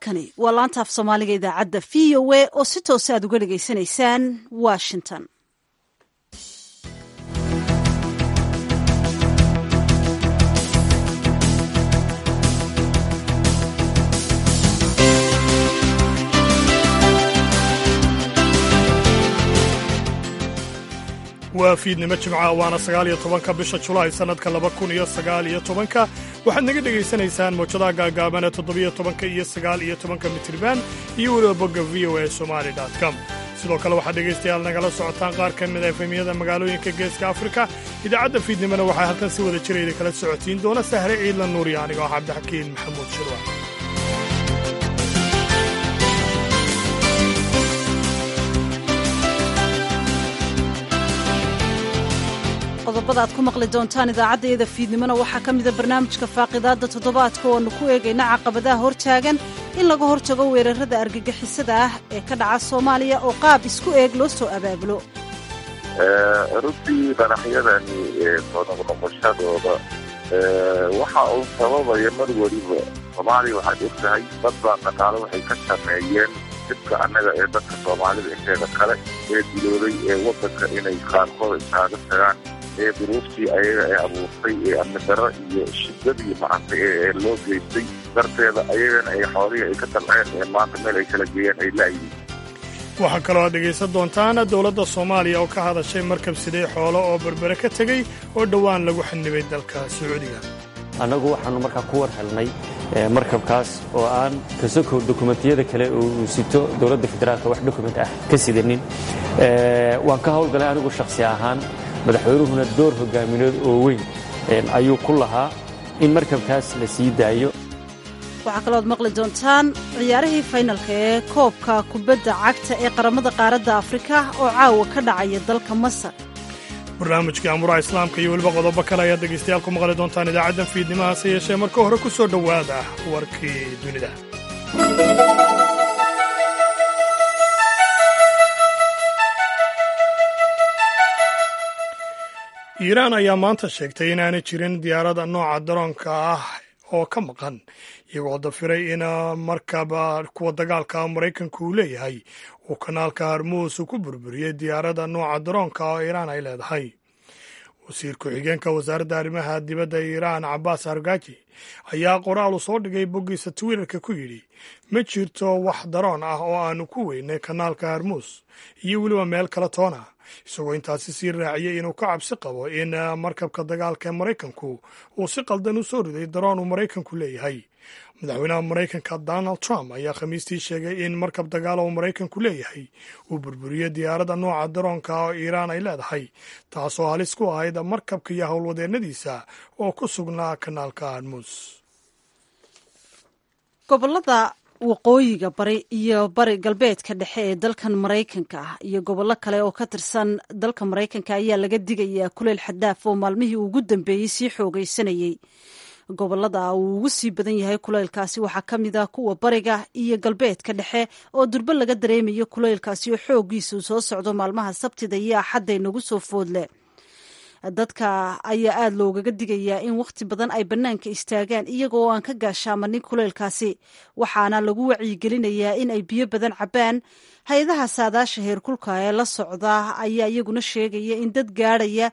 halkani waa laanta af soomaaliga idaacadda v o a oo si toose aad uga dhegaysanaysaan washington. waa fiidnimo jimca waana 19 bisha julaay sannadka 2019 waxaad naga dhegaysanaysaan mawjadaha gaagaaban ee 17 iyo 19 mitirban iyo weliba bogga v o a somali.com. sidoo kale waxaad dhegaystayaal nagala socotaan qaar ka mid a efemyada magaalooyinka geeska afrika. idaacadda fiidnimona waxaa halkan si wada jira idin kala socotiin doona sahre ciidla nuuriya anigoo cabdixakiin maxamuud shirwa. qodobada aad ku maqli doontaan idaacaddayada fiidnimona waxaa ka mida barnaamijka faaqidaadda toddobaadka oo aanu ku eegayna caqabadaha hortaagan in laga hortago weerarrada argagixisada ah ee ka dhaca soomaaliya oo qaab isku eeg loo soo abaabulo. runtii qaraxyadani soo noqnoqoshadooda waxa uu sababaya mar weliba soomaaliya waxaad og tahay dad baa dhaqaalo waxay ka sameeyeen dibka annaga ee dadka soomaalida inteeda kale ee dilooday ee waddanka inay qaarkooda isaaga tagaan ee duruuftii ayaga ee abuurtay ee amni darro iyo shidadii macantay ee loo geystay darteeda ayagana ay xoolihii ay ka dalceen ee maanta meel ay kala geeyeen ay la'yihiin. waxaa kaloo aad dhegaysan doontaan dowladda soomaaliya oo ka hadashay markab sidee xoolo oo berbere ka tegey oo dhowaan lagu xanibay dalka sacuudiga. annagu waxaannu markaa ku war helnay markabkaas oo aan kasokow dokumentiyada kale oo uu sito dowladda federaalka wax dokument ah ka sidanin. waan ka hawlgalay anigu shakhsi ahaan, madaxweynuhuna door hogaamineed oo weyn ayuu ku lahaa in markabkaas la sii daayo. waxaa kalooad maqli doontaan ciyaarihii faynalka ee koobka kubadda cagta ee qaramada qaaradda afrika oo caawa ka dhacaya dalka masar. barnaamijkii amuraha islaamka iyo weliba qodobo kale ayaad dhegaystayaal ku maqli doontaan idaacaddan fiidnimaha hase yeeshee marka hore ku soo dhowaada warkii dunida. iiraan ayaa maanta sheegtay inaanay jirin diyaarada nooca daroonka ah oo ka maqan, iyagoo dafiray in markaba kuwa dagaalka maraykanku uu leeyahay uu kanaalka harmuus ku burburiyey diyaarada nooca daroonka oo iiraan ay leedahay. wasiir ku-xigeenka wasaaradda arrimaha dibadda iiraan cabbaas argaaji ayaa qoraal u soo dhigay boggiisa twitterka ku yidhi ma jirto wax daroon ah oo aanu ku weynay kanaalka harmuus iyo weliba meel kala toona, isagoo intaasi sii raaciyey inuu ka cabsi qabo in markabka dagaalka ee maraykanku uu si qaldan u soo riday daroon uu maraykanku leeyahay. madaxweynaha maraykanka donald trump ayaa khamiistii sheegay in markab dagaal oo maraykanku leeyahay uu burburiyey diyaaradda nooca daroonka oo iiraan ay leedahay, taasoo halis ku ahayd markabka iyo howlwadeennadiisa oo ku sugnaa kanaalka harmuus. gobolada waqooyiga bari iyo bari galbeedka dhexe ee dalkan maraykanka ah iyo gobollo kale oo ka tirsan dalka maraykanka ayaa laga digayaa kuleyl xadaaf oo maalmihii ugu dambeeyey sii xoogaysanayey. gobolada uu ugu sii badan yahay kuleylkaasi waxaa ka mid ah kuwa bariga iyo galbeedka dhexe oo durbo laga dareemayo kuleylkaasi oo xooggiisu soo socdo maalmaha sabtida iyo axadda inagu soo foodle. dadka ayaa aada loogaga digayaa in wakhti badan ay bannaanka istaagaan iyagoo aan ka gaashaamanin kuleylkaasi, waxaana lagu wacyigelinayaa in ay biyo badan cabbaan. hay-adaha saadaasha heerkulka ee la socda ayaa iyaguna sheegaya in dad gaadhaya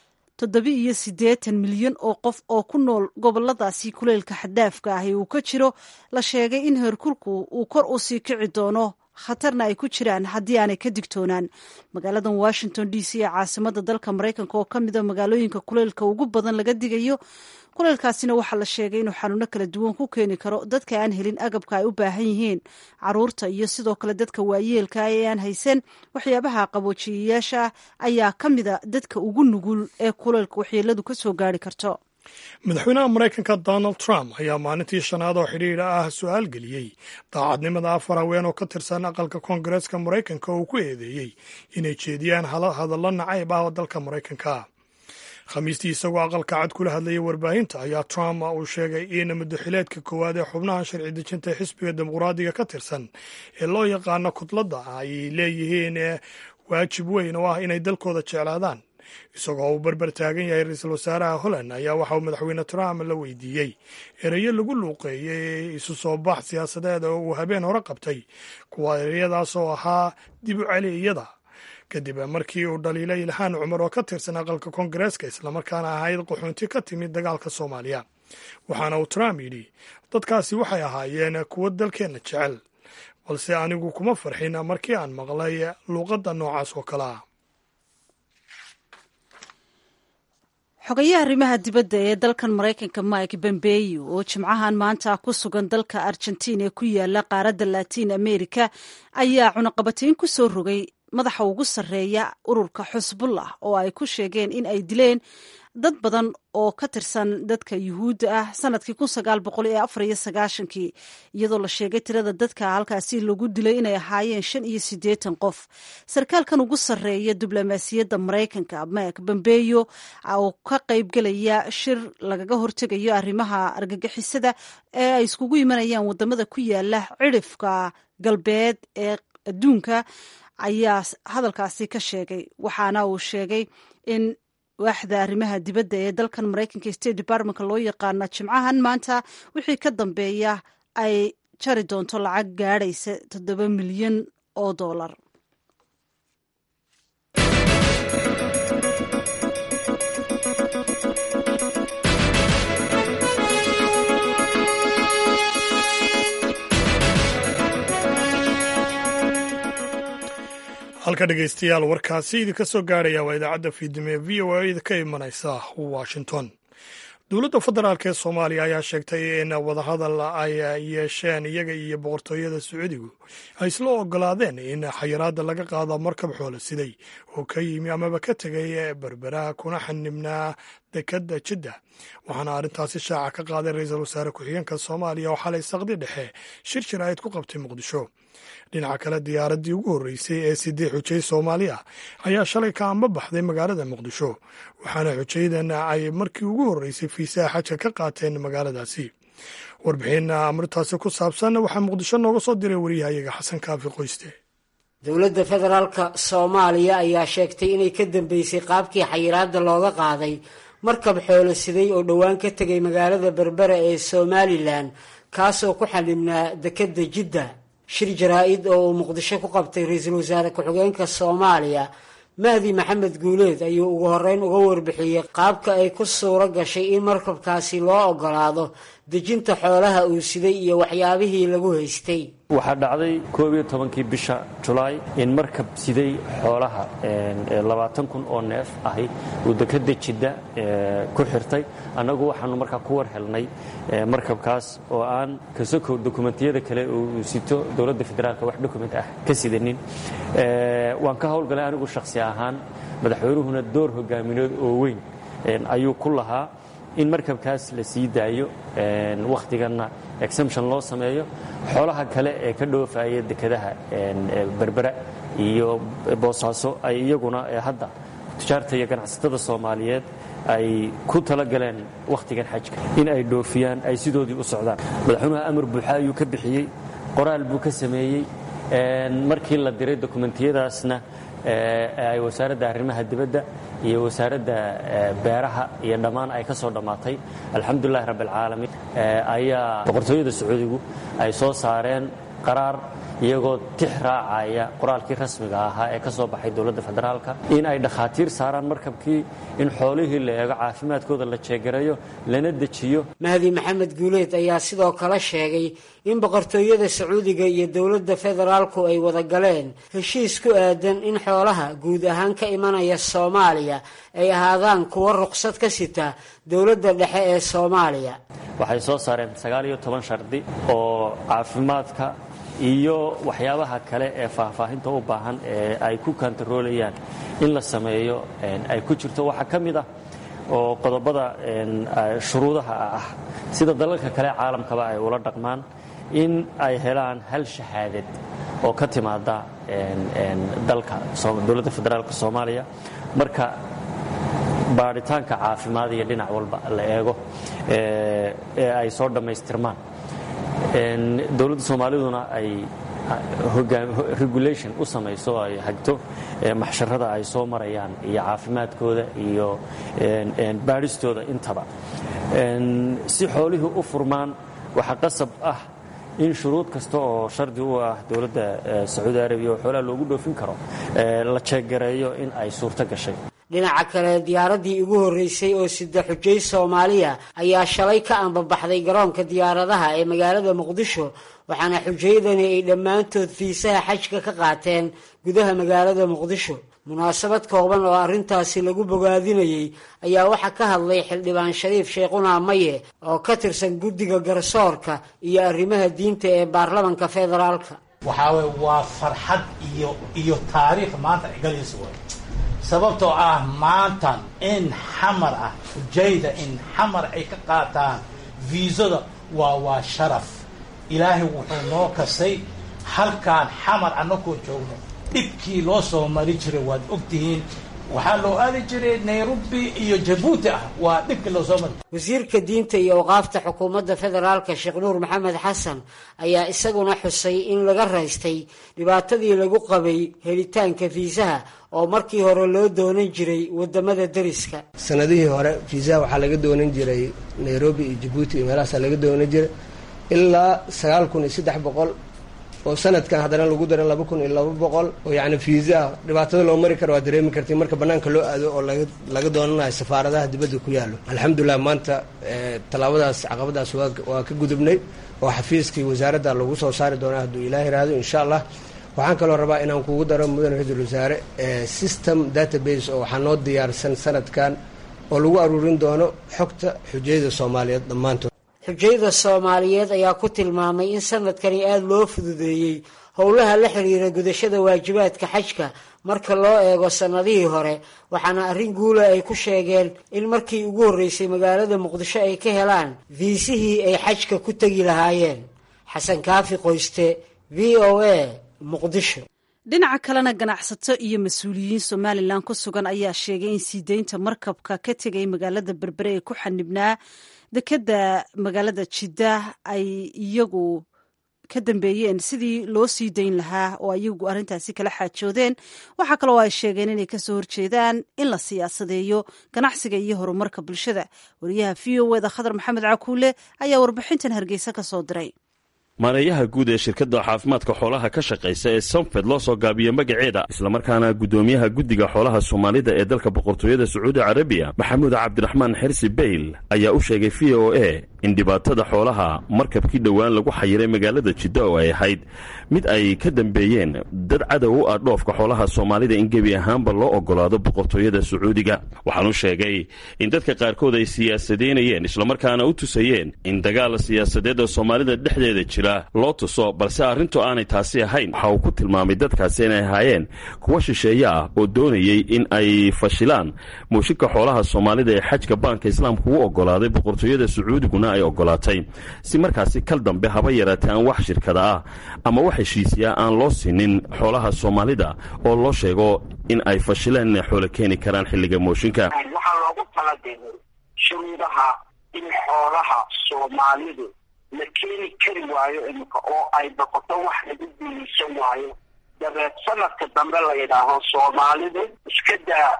87 milyan oo qof oo ku nool goboladaasi kuleylka xadaafka ahi uu ka jiro, la sheegay in heerkulku uu kor u sii kici doono, khatarna ay ku jiraan haddii aanay ka digtoonaan. magaaladan washington d c ee caasimadda dalka maraykanka oo ka mida magaalooyinka kuleylka ugu badan laga digayo. kuleylkaasina waxaa la sheegay inuu xanuuno kala duwan ku keeni karo dadka aan helin agabka ay u baahan yihiin, caruurta iyo sidoo kale dadka waayeelka ee aan haysan waxyaabaha qaboojiyayaasha ayaa ka mida dadka ugu nugul ee kuleylka waxyeeladu ka soo gaari karto. madaxweynaha maraykanka donald trump ayaa maalintii shanaad oo xidhiidha ah su-aal geliyey daacadnimada 4 haween oo ka tirsan aqalka koongareeska maraykanka oo ku eedeeyey inay jeediyaan hadallo nacayb ah oo dalka maraykanka. khamiistii isagoo aqalka cad kula hadlayay warbaahinta ayaa trump uu sheegay in muddaxileedka koowaad ee xubnaha sharci dejinta xisbiga dimuqraadiga ka tirsan ee loo yaqaano kudladda ay leeyihiin waajib weyn oo ah inay dalkooda jeclaadaan, isagoo uu barbar taagan yahay ra-iisul wasaaraha holland ayaa waxa uu madaxweyne trump la weydiiyey ereyo lagu luuqeeyey isu soo bax siyaasadeed oo uu habeen hore qabtay kuwa ereyadaas oo ahaa dib u celiyada kadib markii uu dhaliilay ilhaan cumar oo ka tirsan aqalka koongareeska islamarkaana ahayd qaxoonti ka timid dagaalka soomaaliya. waxaana uu trump yidhi dadkaasi waxay ahaayeen kuwo dalkeenna jecel, balse anigu kuma farxin markii aan maqlay luuqadda noocaas oo kale ah. xogayaha arrimaha dibadda ee dalkan maraykanka Mike Pompeo oo jimcahan maanta ku sugan dalka Argentina ee ku yaala qaaradda Latin America ayaa cunaqabatayn ku soo rogay madaxa ugu sarreeya ururka Xisbullah oo ay ku sheegeen in ay dileen dad badan oo ka tirsan dadka yuhuudda ah sanadkii 1994 iyadoo la sheegay tirada dadka halkaasi lagu dilay inay ahaayeen 85 qof. sarkaalkan ugu sarreeya diblomaasiyadda Maraykanka Mike Pompeo oo ka qaybgalaya shir lagaga hortegayo arrimaha argagixisada ee ay iskugu imanayaan wadamada ku yaala cirifka galbeed ee adduunka ayaa hadalkaasi ka sheegay. waxaana uu sheegay in waaxda arrimaha dibadda ee dalkan Maraykanka State Departmentka loo yaqaana jimcahan maanta wixii ka dambeeya ay jari doonto lacag gaadhaysa $7 milyan. halka dhegaystayaal warkaasi idinka soo gaaraya waa idaacadda fiidnimo ee v o a idinka imanaysa Washington. dowladda federaalk ee Soomaaliya ayaa sheegtay in wadahadal ay yeesheen iyaga iyo boqortooyada Sacuudigu ay isla ogolaadeen in xayiraadda laga qaado markab xoolo siday oo ka yimi amaba ka tegay berberaha kuna xanibnaa dekadda Jidda. waxaana arrintaasi shaaca ka qaaday ra-iisul wasaare ku-xigeenka Soomaaliya oo xalay saqdi dhexe shir jiraayad ku qabtay Muqdisho. dhinaca kale diyaaraddii ugu horreysay ee 8 xujay Soomaaliya ayaa shalay ka amba baxday magaalada Muqdisho, waxaana xujaydan ay markii ugu horreysay fiisaha xajka ka qaateen magaaladaasi. warbixin amrintaasi ku saabsan waxaa Muqdisho nooga soo diray wariyahayaga Xasan Kaafi Qoyste. dowladda federaalka Soomaaliya ayaa sheegtay inay ka dambeysay qaabkii xayiraadda looga qaaday markab xoolo siday oo dhowaan ka tegay magaalada Berbera ee Somaliland kaasoo ku xanibnaa dekadda Jidda. shir jaraa'id oo uu Muqdisho ku qabtay ra-iisul wasaare ku-xigeenka Soomaaliya Mahdi Maxamed Guuleed ayuu ugu horreyn uga warbixiyey qaabka ay ku suuro gashay in markabkaasi loo ogolaado dejinta xoolaha uu siday iyo waxyaabihii lagu haystay. waxaa dhacday 12kii bisha Julaay in markab siday xoolaha 20,000 oo neef ahi uu dekadda Jidda ku xirtay. annagu waxaanu markaa ku war helnay markabkaas oo aan ka sokow dokumentiyada kale uu sito dowladda federaalka wax dokument ah ka sidanin. waan ka howlgalay anigu shakhsi ahaan, madaxweynuhuna door hogaamineed oo weyn ayuu ku lahaa in markabkaas la sii daayo, wakhtiganna exemption loo sameeyo. xoolaha kale ee ka dhoofaya dekadaha Berbera iyo Boosaaso ay iyaguna hadda tijaarta iyo ganacsatada Soomaaliyeed ay ku talagaleen wakhtigan xajka in ay dhoofiyaan, ay sidoodii u socdaan. madaxweynuhu amar buuxa ayuu ka bixiyey, qoraal buu ka sameeyey. markii la diray dokumentiyadaasna ay wasaaradda arrimaha dibadda iyo wasaaradda beeraha iyo dhammaan ay ka soo dhammaatay, alxamdulillahi rabbil caalamiin, ayaa boqortooyada Sacuudigu ay soo saareen qaraar iyagoo tix raacaya qoraalkii rasmiga ahaa ee ka soo baxay dowladda federaalka in ay dhakhaatiir saaraan markabkii, in xoolihii la eego caafimaadkooda la jeegarayo lana dejiyo. Mahdi Maxamed Guuleed ayaa sidoo kale sheegay in boqortooyada Sacuudiga iyo dowladda federaalku ay wada galeen heshiis ku aadan in xoolaha guud ahaan ka imanaya Soomaaliya ay ahaadaan kuwa ruqsad ka sita dowladda dhexe ee Soomaaliya. waxay soo saareen 19 shardi oo caafimaadka iyo waxyaabaha kale ee faahfaahinta u baahan ee ay ku kantaroolayaan in la sameeyo ay ku jirto. waxaa ka mid ah oo qodobada shuruudaha ah sida dalalka kale caalamkaba ay ula dhaqmaan in ay helaan hal shahaadad oo ka timaada dalka dowladda federaalka Soomaaliya marka baaritaanka caafimaad iyo dhinac walba la eego ee ay soo dhammaystirmaan. dowladda Soomaaliduna ay regulation u samayso ay hagto maxsharada ay soo marayaan iyo caafimaadkooda iyo baadhistooda intaba si xoolihii u furmaan waxaa qasab ah in shuruud kasta oo shardi u ah dowladda sacuudi arabiya oo xoolaha loogu dhoofin karo la jeegareeyo in ay suurto gashay. dhinaca kale diyaaraddii ugu horreysay oo sida xujay Soomaaliya ayaa shalay ka anbabaxday garoonka diyaaradaha ee magaalada Muqdisho waxaana xujaydani ay dhammaantood fiisaha xajka ka qaateen gudaha magaalada Muqdisho. munaasabad kooban oo arrintaasi lagu bogaadinayay ayaa waxaa ka hadlay xildhibaan Shariif Sheekhuna Maye oo ka tirsan guddiga garsoorka iyo arrimaha diinta ee baarlamaanka federaalka. waa farxad iyo taariikh maanta galayso sababtoo ah maanta in xamar ah xujayda in xamar ay ka qaataan viisada waa sharaf ilaahay wuxuu noo kasay halkaan xamar annagoo joogno dhibkii loo soo mari jiray waad ogtihiin waxaa loo aadi jiray Nairobi iyo Djibouti waa dhibkii loo soo maray. wasiirka diinta iyo awqaafta xukuumadda federaalka Sheekh Nuur Maxamed Xasan ayaa isaguna xusay in laga raystay dhibaatadii lagu qabay helitaanka fiisaha oo markii hore loo doonan jiray wadamada dariska. sanadihii hore fiisaha waxaa laga doonan jiray Nairobi iyo Djibouti iyo meelahaas laga doonan jiray ilaa 9300 oo sanadkan haddana lagu daray 2200 oo yacni fiisa dhibaatada loo mari karo waa dareemi kartay marka banaanka loo aado oo laga doonanayo safaaradaha dibadda ku yaalo. alxamdulillah maanta talaabadaas caqabadaas waa ka gudubnay oo xafiiskii wasaaradda lagu soo saari doonaa hadduu ilaahay raado insha Allah. waxaan kaloo rabaa inaan kugu daro mudane ra'iisul wasaare system database oo waxaa noo diyaarsan sanadkan oo lagu aruurin doono xogta xujayda Soomaaliyeed dhammaantood. xujayda Soomaaliyeed ayaa ku tilmaamay in sanadkani aad loo fududeeyay howlaha la xiriira gudashada waajibaadka xajka marka loo eego sanadihii hore waxaana arrin guula ay ku sheegeen in markii ugu horreysay magaalada Muqdisho ay ka helaan viisihii ay xajka ku tagi lahaayeen. Xasan Kaafi Qoyste, VOA, Muqdisho. dhinaca kalena ganacsato iyo mas-uuliyiin Somaliland ku sugan ayaa sheegay in sii deynta markabka ka tegay magaalada Berbere ee ku xanibnaa dekada magaalada Jiddah ay iyagu ka dambeeyeen sidii loo sii dayn lahaa oo iyagu arrintaasi kala xaajoodeen. waxaa kaloo ay sheegeen inay kasoo horjeedaan in la siyaasadeeyo ganacsiga iyo horumarka bulshada. wariyaha VOA-da Khadar Maxamed Cakuule ayaa warbixintan Hargeysa ka soo diray. maareeyaha guud ee shirkadda caafimaadka xoolaha ka shaqaysa ee Sanfed loo soo gaabiyo magaceeda islamarkaana gudoomiyaha guddiga xoolaha Soomaalida ee dalka boqortooyada Sacuudi Carabiya Maxamuud Cabdiraxmaan Xirsi Beyl ayaa u sheegay VOA in dhibaatada xoolaha markabkii dhowaan lagu xayiray magaalada Jiddah oo ay ahayd mid ay ka dambeeyeen dad cadow u ah dhoofka xoolaha Soomaalida in gebi ahaanba loo ogolaado boqortooyada Sacuudiga. waxaanu sheegay in dadka qaarkood ay siyaasadeynayeen islamarkaana u tusayeen in dagaal siyaasadeed oo Soomaalida dhexdeeda jira loo tuso balse arrintu aanay taasi ahayn. waxa uu ku tilmaamay dadkaasi inay ahaayeen kuwa shisheeye ah oo doonayay in ay fashilaan muushinka xoolaha Soomaalida ee xajka baanka islaamku u ogolaaday boqortooyada Sacuudiguna ay ogolaatay si markaasi kal dambe haba yaraatee aan wax shirkada ah ama wax heshiisiya aan loo siinin xoolaha Soomaalida oo loo sheego in ay fashilaan inay xoolo keeni karaan xilliga muushinka. waxaa loogu talagalay shuruudaha in xoolaha Soomaalidu la keeni kari waayo imika oo ay noqoto wax lagu guulaysan waayo dabeed sanadka dambe la yidhaaho Soomaalidu iska daa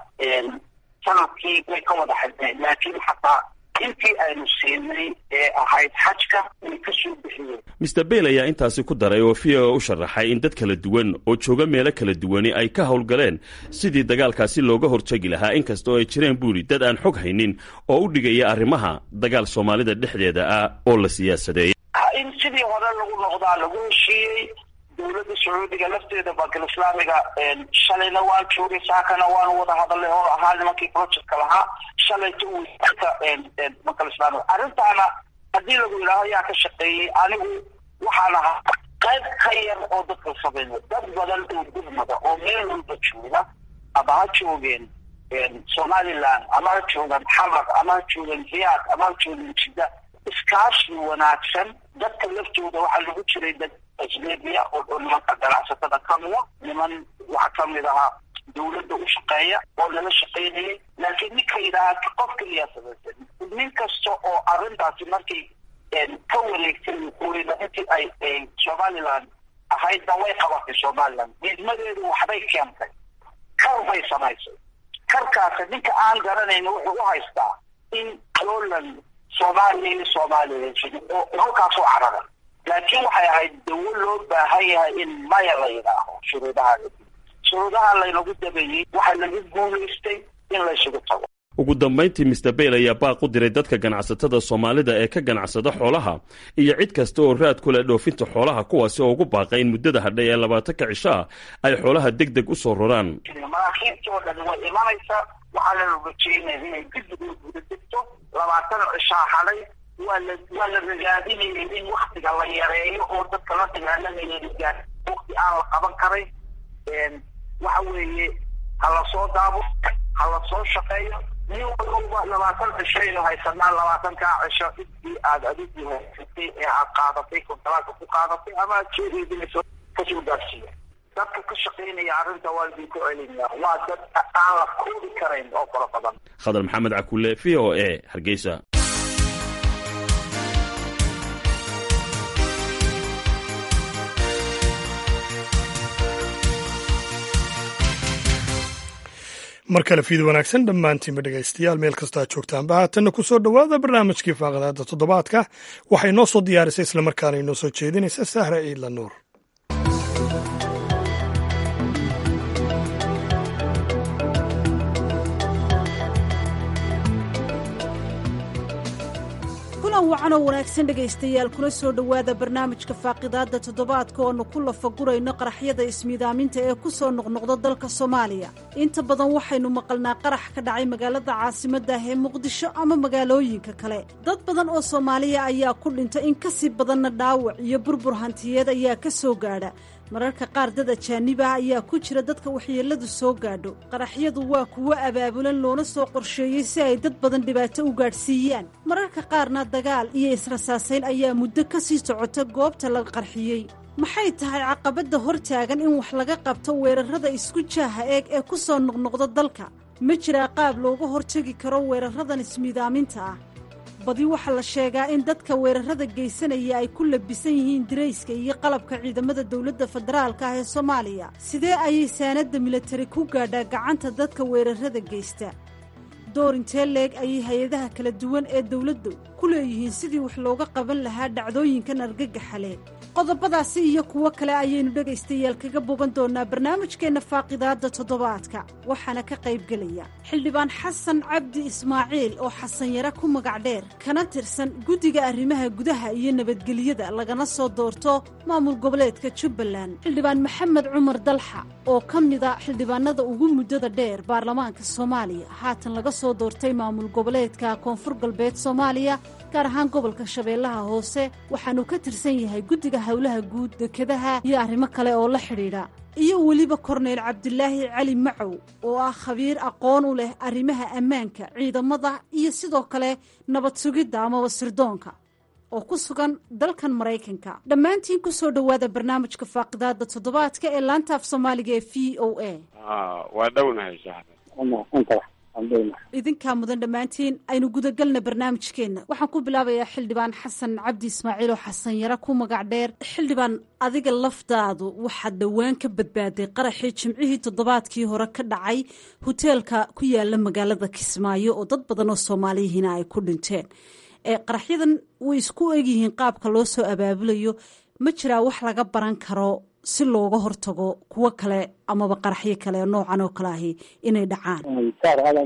sanadkii way ka wada xadeen laakiin xataa intii aynu siinay ee ahayd xajka way ka soo bixiyeen. Mr. Bale ayaa intaasi ku daray oo VOA u sharaxay in dad kala duwan oo jooga meelo kala duwani ay ka howlgaleen sidii dagaalkaasi looga hortagi lahaa inkastoo ay jireen buuri dad aan xog haynin oo u dhigaya arrimaha dagaal Soomaalida dhexdeeda ah oo la siyaasadeeyay. in sidii hore lagu noqdaa lagu heshiiyey dowladda Sacuudiga lafteeda bankal islaamiga shalayna waan joogay saakana waan wada hadalay oo ahaa nimankii projectka lahaa shalayta uu bankal islaamiga arrintaana haddii lagu yidhaaho yaa ka shaqeeyey anigu waxaan ahaa qayb ka yar oo dadka sameeyo dad badan oo gudmada oo meel walba jooga ama ha joogeen Somaliland ama ha joogaan Xamar ama ha joogaan Riyaad ama ha joogaan Jiddah iskaashi wanaagsan dadka laftooda waxaa lagu jiray dad ajnabiya oo nimanka ganacsatada ka mida niman waxaa ka mid ahaa dowladda u shaqeeya oo lala shaqeynayay laakiin ninka yidhaaha qof keliya samaysan nin kasta oo arrintaasi markay ka wareegtay waqooyiga intii ay Somaliland ahaydna way qabatay somaliland diidmadeedu waxbay keentay kar bay samaysay karkaasi ninka aan garanayn wuxuu u haystaa in Poland Soomaaliya iyo Soomaaliya oo halkaasoo carara laakiin waxay ahayd dawo loo baahan yahay in maya la yidhaaho shuruudaha laynagu dabeeyey waxaa lagu guulaystay in la isugu tago. ugu dambayntii Mr. Bale ayaa baaq u diray dadka ganacsatada Soomaalida ee ka ganacsada xoolaha iyo cid kasta oo raad ku leh dhoofinta xoolaha kuwaasi oo ugu baaqay in muddada hadhay ee 20 cisho ay xoolaha degdeg u soo roraan. maraakiibtooda way imanaysaa waxaa la rajeynayaa inay degdeg u degto 20 cisho hadhay waa la rajaadinayay in waqtiga la yareeyo oo dadka la dagaalamaya waqti aan la qaban karin waxa weeye hala soo daabo hala soo shaqeeyo nin walba 20 cisho haysanaa 20 cisho intii aad adigu haysatay ee aad qaadatay kontraaka ku qaadatay ama jeedinayso kasoo gaarsiiya dadka ka shaqeynaya arrinta waa idinku celinaya waa dad aan la koobi karayn oo fara badan. Khadar Maxamed Cakulle VOA Hargeysa. mar kale fiid wanaagsan dhammaantiinba dhegaystayaal meel kastoo aad joogtaanba haatanna ku soo dhowaada barnaamijkii faaqadaada toddobaadka waxay noo soo diyaarisay islamarkaana inoo soo jeedinaysa Sahra Ciidla Nuur. wacan oo wanaagsan dhegaystayaal kuna soo dhowaada barnaamijka faaqidaadda toddobaadka oonu ku lafagurayno qaraxyada ismiidaaminta ee ku soo noqnoqda dalka Soomaaliya. inta badan waxaynu maqalnaa qarax ka dhacay magaalada caasimadda ah ee Muqdisho ama magaalooyinka kale. dad badan oo Soomaaliya ayaa ku dhintay in kasii badanna dhaawac iyo burbur hantiyeed ayaa ka soo gaadha. mararka qaar dad ajaanib ah ayaa ku jira dadka waxyeelladu soo gaadho. qaraxyadu waa kuwo abaabulan loona soo qorsheeyey si ay dad badan dhibaato u gaadhsiiyaan. mararka qaarna dagaal iyo israsaasayn ayaa muddo ka sii socota goobta la qarxiyey. maxay tahay caqabadda hortaagan in wax laga qabto weerarrada isku jaaha eeg ee ku soo noqnoqda dalka? ma jiraa qaab looga hortegi karo weerarradan ismiidaaminta ah? badi waxaa la sheegaa in dadka weerarrada geysanaya ay ku labisan yihiin dirayska iyo qalabka ciidamada dowladda federaalka ah ee Soomaaliya. sidee ayay saanadda militari ku gaadhaa gacanta dadka weerarrada geysta? door intee leeg ayay hay-adaha kala duwan ee dowladdu ku leeyihiin sidii wax looga qaban lahaa dhacdooyinkan argagaxa leh? qodobadaasi iyo kuwo kale ayaynu dhegaystayaal kaga bogan doonaa barnaamijkeenna faaqidaadda toddobaadka. waxaana ka qaybgelaya xildhibaan xasan cabdi ismaaciil oo xasan yare ku magac dheer kana tirsan guddiga arrimaha gudaha iyo nabadgelyada lagana soo doorto maamul goboleedka Jubbaland. xildhibaan maxamed cumar dalxa oo ka mida xildhibaanada ugu muddada dheer baarlamaanka Soomaaliya haatan laga soo doortay maamul goboleedka Koonfur Galbeed Soomaaliya gaar ahaan gobolka Shabeellaha Hoose waxaanu ka tirsan yahay guddiga howlaha guud dekedaha iyo arrimo kale oo la xidhiidha. iyo weliba korneyl cabdulaahi cali macow oo ah khabiir aqoon u leh arrimaha ammaanka ciidamada iyo sidoo kale nabad sugidda amaba sirdoonka oo ku sugan dalkan Maraykanka. dhammaantiin ku soo dhowaada barnaamijka faaqidaadda toddobaadka ee laanta af Soomaaliga ee VOA. waa dhownahay idinkaa mudan dhammaantiin aynu gudagalna barnaamijkeenna. waxaan ku bilaabayaa xildhibaan xasan cabdi ismaaciil oo xasan yare ku magac dheer. xildhibaan adiga laftaadu waxaad dhowaan ka badbaaday qaraxii jimcihii toddobaadkii hore ka dhacay hoteelka ku yaala magaalada Kismaayo oo dad badan oo Soomaaliyihiina ay ku dhinteen. qaraxyadan way isku egyihiin qaabka loo soo abaabulayo. ma jiraa wax laga baran karo si looga hortago kuwo kale amaba qaraxyo kale noocan oo kale ahi inay dhacaan? marka hore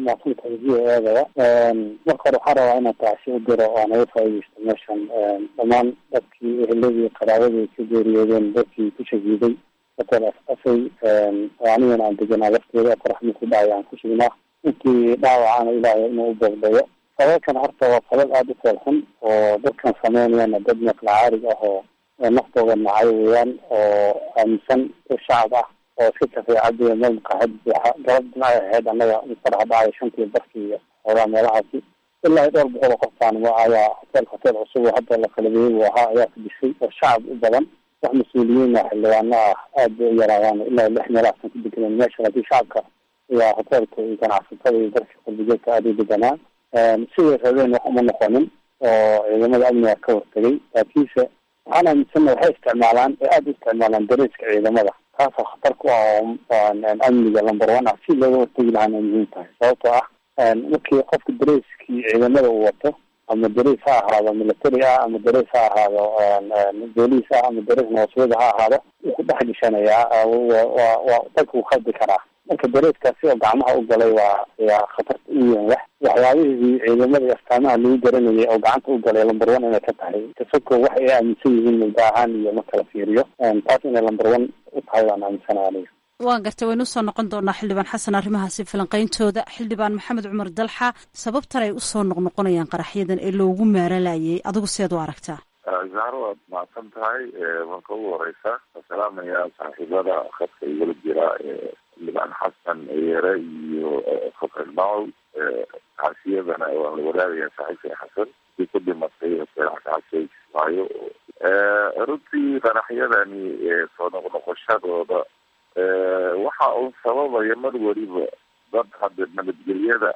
waxaan rabaa inaan taasi u diro oo naga faa'iidaysto meeshan dhammaan dadkii eheladii qaraabadii ka geeriyoodeen dadkii ku shahiiday hotel afay oo anigana aan deganaa lafteeda qoraxdii ku dhacay aan ku sugnaa intii dhaawacana ilaahay inuu u bogdayo. fadalkan horta waa fadal aada u foolxun oo dadkan sameynayana dad meeqla caarig ah oo naftooda nacay weeyaan oo aaminsan shacab ah oo iska kafeecadiya meel maqaaxid buuxa galab dhinacay ahayd annaga faraha dhacay 5 barkii iyo hoogaa meelahaasi ilaa 200 qoftaan ayaa hotel cusub oo hadda la qalabeeyey buu ahaa ayaa fadhisay oo shacab u badan wax mas-uuliyiin ah xildhibaano ah aad bay u yaraayaan ilaa 6 meelahaasaan ku deganeen meesha laakiin shacabka iyo hotelka iyo ganacsatada iyo dadka qalbigeedka aad u deganaa siday rabeen wax uma noqonin oo ciidamada amniga ka hortagay laakiinse waxaan aaminsana waxay isticmaalaan aada u isticmaalaan dareeska ciidamada kaasoo khatar ku ah oo amniga number one ah si looga hortegi lahaana muhiim tahay sababtoo ah markii qofka dareeskii ciidamada uu wato ama darees ha ahaado military ah ama darees ha ahaado booliis ah ama darees nabadsugyada ha ahaado wuu ku dhex gishanayaa waa dalka wuu khaldi karaa marka dareeskaasi oo gacmaha u galay waa khatarta u weyn waxyaabihii ciidamada iyo astaamaha lagu garanayay oo gacanta u galay number one inay ka tahay kasoko waxa ay aaminsan yihiin muddo ahaan iyo marka la fiiriyo taas inay number one u tahay waan aaminsanaa aniga waan gartay waynu usoo noqon doonaa xildhibaan xasan arrimahaasi falanqayntooda. xildhibaan maxamed cumar dalxa, sababtan ay usoo noqnoqonayaan qaraxyadan ee loogu maaralayay adigu seed u aragtaa? zahro waad mahadsan tahay. marka ugu horeysa salaamaya saaxiibada khadka igala jira xildhibaan xasan yare iyo fakr maw taasiyadana waan la wadaagaya saaxiibkay xasan si ku dhimatay waayo runtii qaraxyadani soo noqnoqoshadooda waxa uu sababaya mar weliba dad hadda nabadgelyada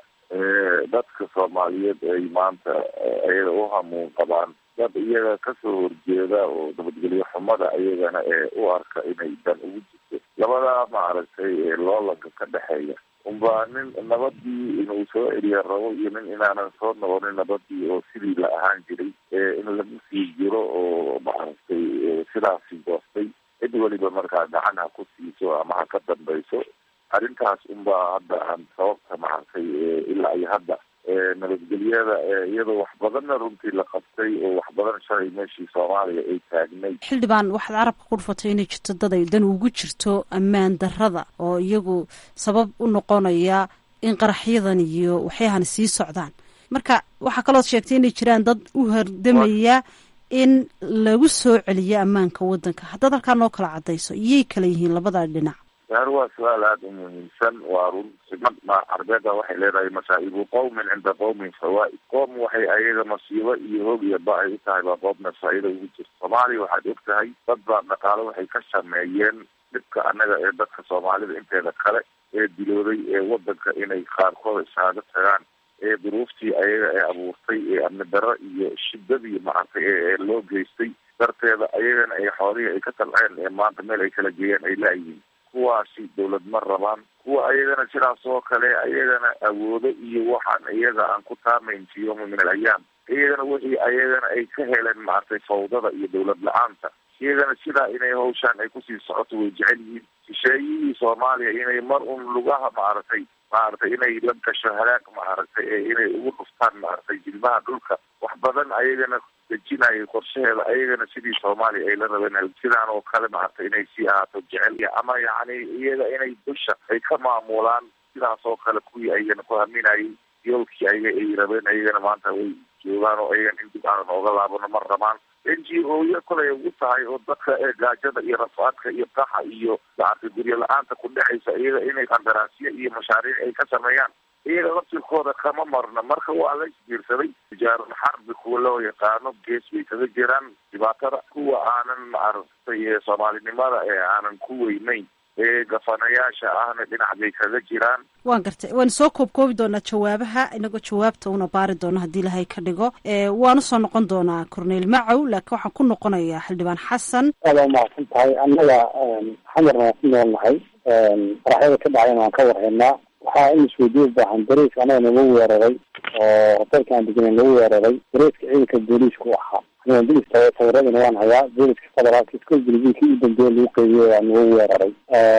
dadka soomaaliyeed ay maanta ayaga u hamuun qabaan, dad iyaga kasoo horjeeda oo nabadgelyo xumada ayagana u arka inay dan ugu jirto labadaa maaragtay loolanka ka dhexeeya unbaa nin nabadii inuu soo eriya rabo iyo nin inaanan soo noqonin nabadii oo sidii la ahaan jiray in lagu sii jiro oo maaragtay sidaasi goostay cid weliba markaa gacan ha ku siiso ama ha ka dambayso. arrintaas unbaa hadda aan sababta maaragtay ilaa iyo hadda nabadgelyada iyadoo wax badanna runtii la qabtay oo wax badan shalay meeshii soomaaliya ay taagnay. xildhibaan waxaad carabka ku dhufatay inay jirto dad ay dan ugu jirto ammaan darrada oo iyagu sabab u noqonaya in qaraxyadan iyo waxyahan sii socdaan. marka waxaa kalood sheegtay inay jiraan dad u hordamaya in lagu soo celiyo ammaanka waddanka. haddaad halkaa noo kala cadayso iyay kala yihiin labada dhinac? yaar waa su-aal aada u muhiimsan. waa run simad carbeeda waxay leedahay masaa'ibu qowmin cinda qowmin fawaaid. qoom waxay ayaga masiibo iyo hoog iyo ba ay u tahay baa qoobna faa'iida ugu jirta. soomaaliya waxaad og tahay dad baa dhaqaalo waxay ka sameeyeen dhibka annaga ee dadka soomaalida inteeda kale ee dilooday ee waddanka inay qaarkood isaaga tagaan ee duruuftii ayaga ee abuurtay ee amni darro iyo shidadii maaragtay ee loo geystay darteeda ayagana ay xoolihii ay ka talceen ee maanta meel ay kala geeyeen ay laayihiin. kuwaasi dawlad ma rabaan. kuwa ayagana sidaas oo kale ayagana awoodo iyo waxaan iyaga aan ku taamayn fi yawmi min alayaam iyagana wixii ayagana ay ka heleen maaragtay fawdada iyo dawlad la-aanta iyagana sidaa inay hawshaan ay kusii socoto way jecel yihiin. shisheeyihii soomaaliya inay mar un lugaha maaragtay inay la gasho halaag maaragtay inay ugu dhuftaan maaragtay jilbaha dhulka wax badan ayagana dejinaya qorshaheeda ayagana sidii soomaaliya ay la rabeen sidaan oo kale maaragtay inay sii ahaato jecel ama yacni iyaga inay dusha ay ka maamulaan sidaas oo kale kuwii ayagana ku haminayay yoolkii ayaga ay rabeen ayagana maanta way joogaan oo ayagana in dib aanan ooga laabano ma rabaan. NGO-ya kolay ugu tahay oo dadka gaajada iyo rafaadka iyo qaxa iyo maaragtay guryo la-aanta ku dhexaysa iyaga inay qandaraasyo iyo mashaariic ay ka sameeyaan iyaga laftirkooda kama marna. marka waa la isbiirsaday tijaarul xarbi kuwa loo yaqaano gees bay kaga jiraan dhibaatada. kuwa aanan maaragtay soomaalinimada ee aanan ku weynayn ee gafanayaasha ahna dhinac bay kaga jiraan. waan gartay waan soo koobkoobi doonaa jawaabaha inagoo jawaabta una baari doono haddii ilahay ka dhigo. waan usoo noqon doonaa corneyl macow laakiin waxaan ku noqonayaa xildhibaan xasan. aada umahadsan tahay. annaga xamarna waan ku noolnahay qaraxyada ka dhacayna waan ka warhaynaa. waxaa in isweydiye baahan dareeska anaga nagu weeraray oo hotelka aan degenayn nagu weeraray dareeska ciidanka booliisku ahaa sawiradana waan hayaa. booliska federaalka iskool galbeedkii u dambeeya lagu qeybiyey waa nagu weeraray.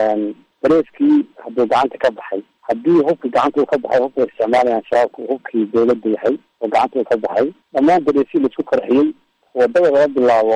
dareeskii hadduu gacanta ka baxay haddii hubka gacanta uu ka baxay hubka isticmaalayaan shabaabka hubkii dawladda yahay oo gacanta uu ka baxay dhammaan dareesii laisku qarxiyey wadada laga bilaabo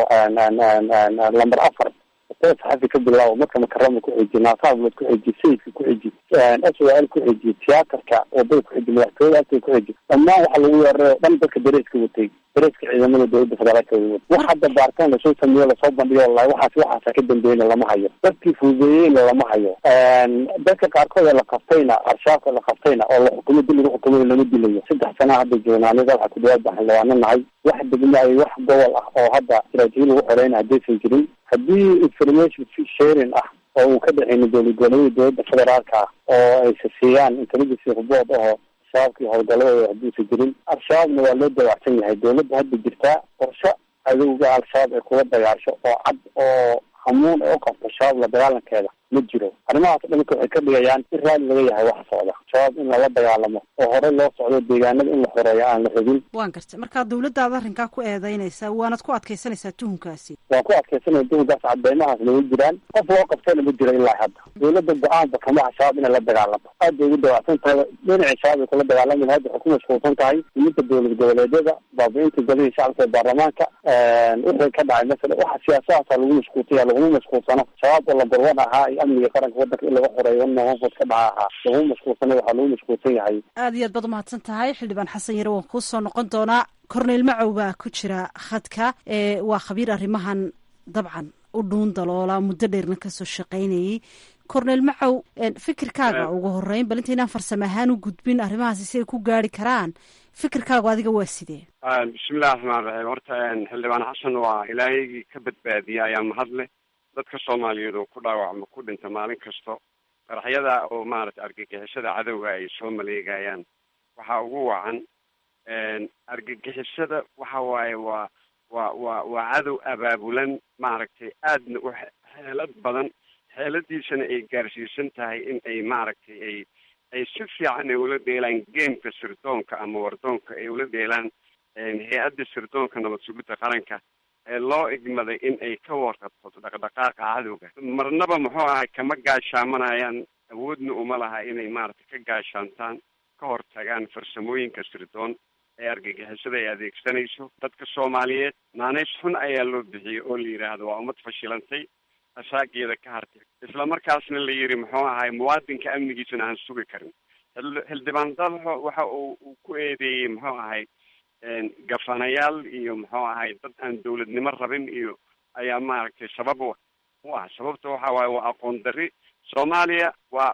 lamber 4 hotel saxafi ka bilaabo marka makarama ku xiji naasaablood ku xiji sayidka ku xiji SOL ku xiji tiyaatarka wadada ku xiji madaxtooyada agteeda ku xiji dhammaan waxaa lagu weeraray oo dhan dadka dareeska watay dareeska ciidamada dawladda federaalka wax hadda baaritaan lasoo sameeyo lasoo bandhigo wallahi waxaasa ka dambeeyna lama hayo. dadkii fududeeyeyna lama hayo. dadka qaarkood ee la qabtayna arshaafka la qabtayna oo la xukumay dil lagu xukumay lama dilayo. 3 sana hadda joognaanida waxaa ku dhawaad baahan labaana nahay wax degmaayo wax gobol ah oo hadda istiraatiiji lagu xoreyna haddaysan jirin. haddii information sharing ah oo uu ka dhexeyna dawladda federaalka ah oo ay siiyaan intelligence report oo shabaabkii howlgaladooda hadduusan jirin al-shabaabna waa loo dawacsan yahay. dawladda hadda jirtaa qorshe adowga al-shabaab ay kula dagaasho oo cad oo hamuun ay u qabto shabaab la dagaalankeeda ma jiro. arrimahaas dhanka waxay ka dhigayaan in raali laga yahay wax socda shabaab in lala dagaalamo oo hore loo socdo deegaanada in la xoreeyo aan la rabin. waan gartay markaa dawladdaada arrinkaa ku eedeynaysaa waanad ku adkaysanaysaa tuhunkaasi? waan ku adkaysanaya tuhunkaas cadeymahaas laga jiraan qof loo qabtayna ma jiro ilaa hadda. dawladda go-aanba kamaha shabaab inay la dagaalamo aad bay ugu dhawaacsan tahay dhinacii shabaab ay kula dagaalami lahayd waxay ku mashquulsan tahay midda dowlad goboleedyada baabi-inta golihii shacabka ee baarlamaanka wixii ka dhacay masala waxa siyaasadaasa lagu mashquultaya laguma mashquulsano shabaab oo la gorwan ahaa iyo amniga qaranka wadanka in laga xoreeyo noqonkood ka dhaca ahaa laguma mashquulsana waxaa lagu mashquulsan yahay. aad iyo aad baad umahadsan tahay xildhibaan xasan yare waan kuu soo noqon doonaa. korneyl macow baa ku jira khadka waa khabiir arrimahan dabcan u dhuun daloola muddo dheerna kasoo shaqaynayay. korneyl macow fikirkaaga ugu horeyn bal intaynaan farsamo ahaan u gudbin arrimahaasi si ay ku gaari karaan fikirkaagu adiga waa sidee? bismillahi raxmaan raxiim. horta xildhibaan xasan waa ilaahaygii ka badbaadiya ayaa mahadleh. dadka soomaaliyeed oo ku dhaawacma ku dhinta maalin kasto qaraxyada oo maaragtay argagixisada cadowga ay soo maleegayaan waxaa ugu wacan argagixisada waxa waaye waa cadow abaabulan maaragtay aadna u xeelad badan xeeladiisana ay gaarsiisan tahay in ay maaragtay ay si fiican ay ula dheelaan geemka sirdoonka ama wardoonka ay ula dheelaan hay-adda sirdoonka nabad sugidda qaranka ee loo igmaday in ay ka warqabto dhaqdhaqaaqa cadowga. marnaba muxuu ahay kama gaashaamanayaan awoodna uma laha inay maaragtay ka gaashaantaan ka hortagaan farsamooyinka sirdoon ee argagixisada ay adeegsanayso. dadka soomaaliyeed naanays xun ayaa loo bixiyey oo la yidhaahdo waa ummad fashilantay asaageeda ka hartay isla markaasna la yidhi muxuu ahay muwaadinka amnigiisana aan sugi karin. xildhibaan dalxo waxa uu ku eedeeyey muxuu ahay gafanayaal iyo muxuu ahay dad aan dawladnimo rabin iyo ayaa maaragtay sabab u ah. sababta waxa waaye waa aqoon darri. soomaaliya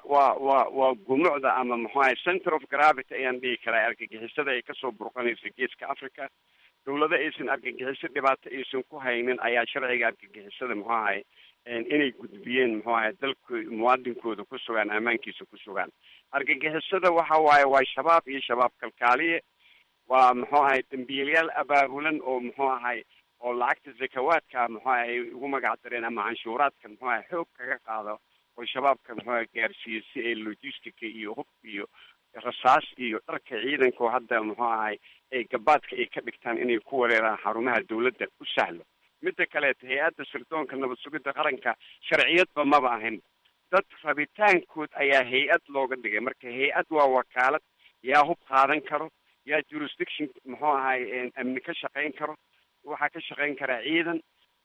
waa gumucda ama muxuu ahay center of gravity ayaan dhihi karaa argagixisada ay kasoo burqanaysa geeska africa. dawlado aysan argagixiso dhibaato aysan ku haynin ayaa sharciga argagixisada muxuu ahay inay gudbiyeen muxuu ahay dalkooda muwaadinkooda ku sugaan ammaankiisa ku sugaan. argagixisada waxa waaye waa shabaab iyo shabaab kalkaaliye. waa muxuu ahay dambiilayaal abaabulan oo muxuu ahay oo lacagta zakawaadka muxuu ahay ugu magac dareen ama canshuuraadka muxuu ahay xoog kaga qaado oo shabaabka muxuu ahay gaarsiiyey si ay logistica iyo hub iyo rasaas iyo dharka ciidanka oo hadda muxuu ahay ay gabaadka ay ka dhigtaan inay ku wareeraan xarumaha dawladda u sahlo. midda kaleeta hay-adda sirdoonka nabad sugidda qaranka sharciyadba maba ahin. dad rabitaankood ayaa hay-ad looga dhigay. marka hay-ad waa wakaalad yaa hub qaadan karo yaa jurisdiction muxuu ahay amni ka shaqayn karo. waxaa ka shaqayn karaa ciidan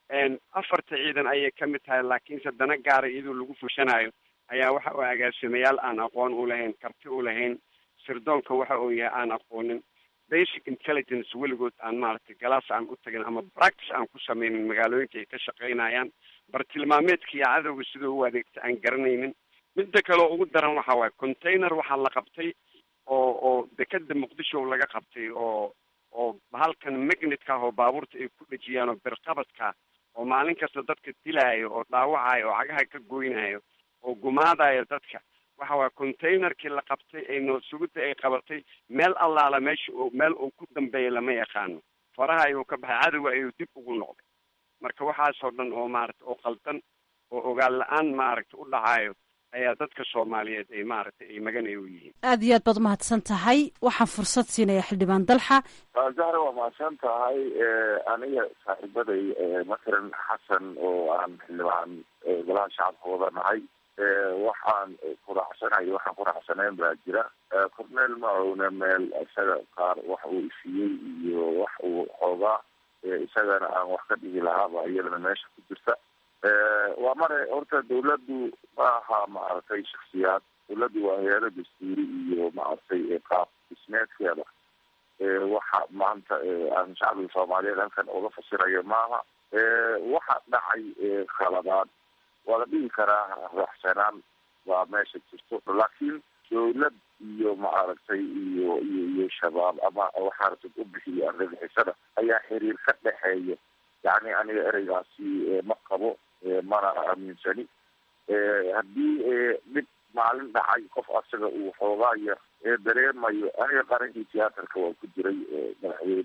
4 ciidan ayay ka mid tahay laakiinse dana gaara iyadoo lagu fushanayo ayaa waxa uu agaasimayaal aan aqoon u lahayn karti u lahayn. sirdoonka waxa uu yahay aan aqoonin basic intelligence weligood aan maaragtay galaas aan u tagin ama practice aan ku sameynin magaalooyinka ay ka shaqaynayaan. bartilmaameedka iyo cadowga sidoo u adeegta aan garanaynin. midda kaleo ugu daran waxa waaye container waxaa la qabtay oo dekeda muqdisho laga qabtay oo bahalkan magnetka ah oo baabuurta ay ku dhejiyaan oo birqabadka oo maalin kasta dadka dilaayo oo dhaawacayo oo cagaha ka goynayo oo gumaadayo dadka. waxa waaye containerkii la qabtay ay noo sugidda ay qabatay meel allaala meel uu ku dambeeya lama yaqaano. faraha ayuu ka baxay cadowga ayuu dib ugu noqday. marka waxaasoo dhan oo maaragtay oo qaldan oo ogaal la-aan maaragtay u dhacayo ayaa dadka soomaaliyeed ay maaragtay ay magan ay u yihiin. aad iyo aad baad umahadsan tahay. waxaan fursad siinaya xildhibaan dalxa. zahra waa mahadsan tahay. aniga saaxiibaday matalan xasan oo aan xildhibaan golaha shacabka wada nahay waxaan ku raacsanahay waxaan ku raacsanayn baa jira. korneel macowna meel isaga qaar wax uu isiiyey iyo wax uu xoogaa isagana aan wax ka dhigi lahaaba iyadana meesha ku jirta. waa mare horta dawladdu ma aha maaragtay shaksiyaad. dawladdu waa hay-ado dastuuri iyo maaragtay qaab dhismeedkeeda. waxa maanta aan shacbiga soomaaliyeed halkan uga fasirayo maaha. waxa dhacay khaladaad waa la dhigi karaa raxsanaan waa meesha jirto. laakiin dawlad iyo maaragtay iyo shabaab ama waxaa rabtid u bixiyo argagixisada ayaa xiriir ka dhexeeya. yacni aniga ereygaasi ma qabo mana aaminsani. haddii mid maalin dhacay qof asaga uu xoogaa yar dareemayo. aniga qarankii tiyaatarka waa ku jiray madaxweyne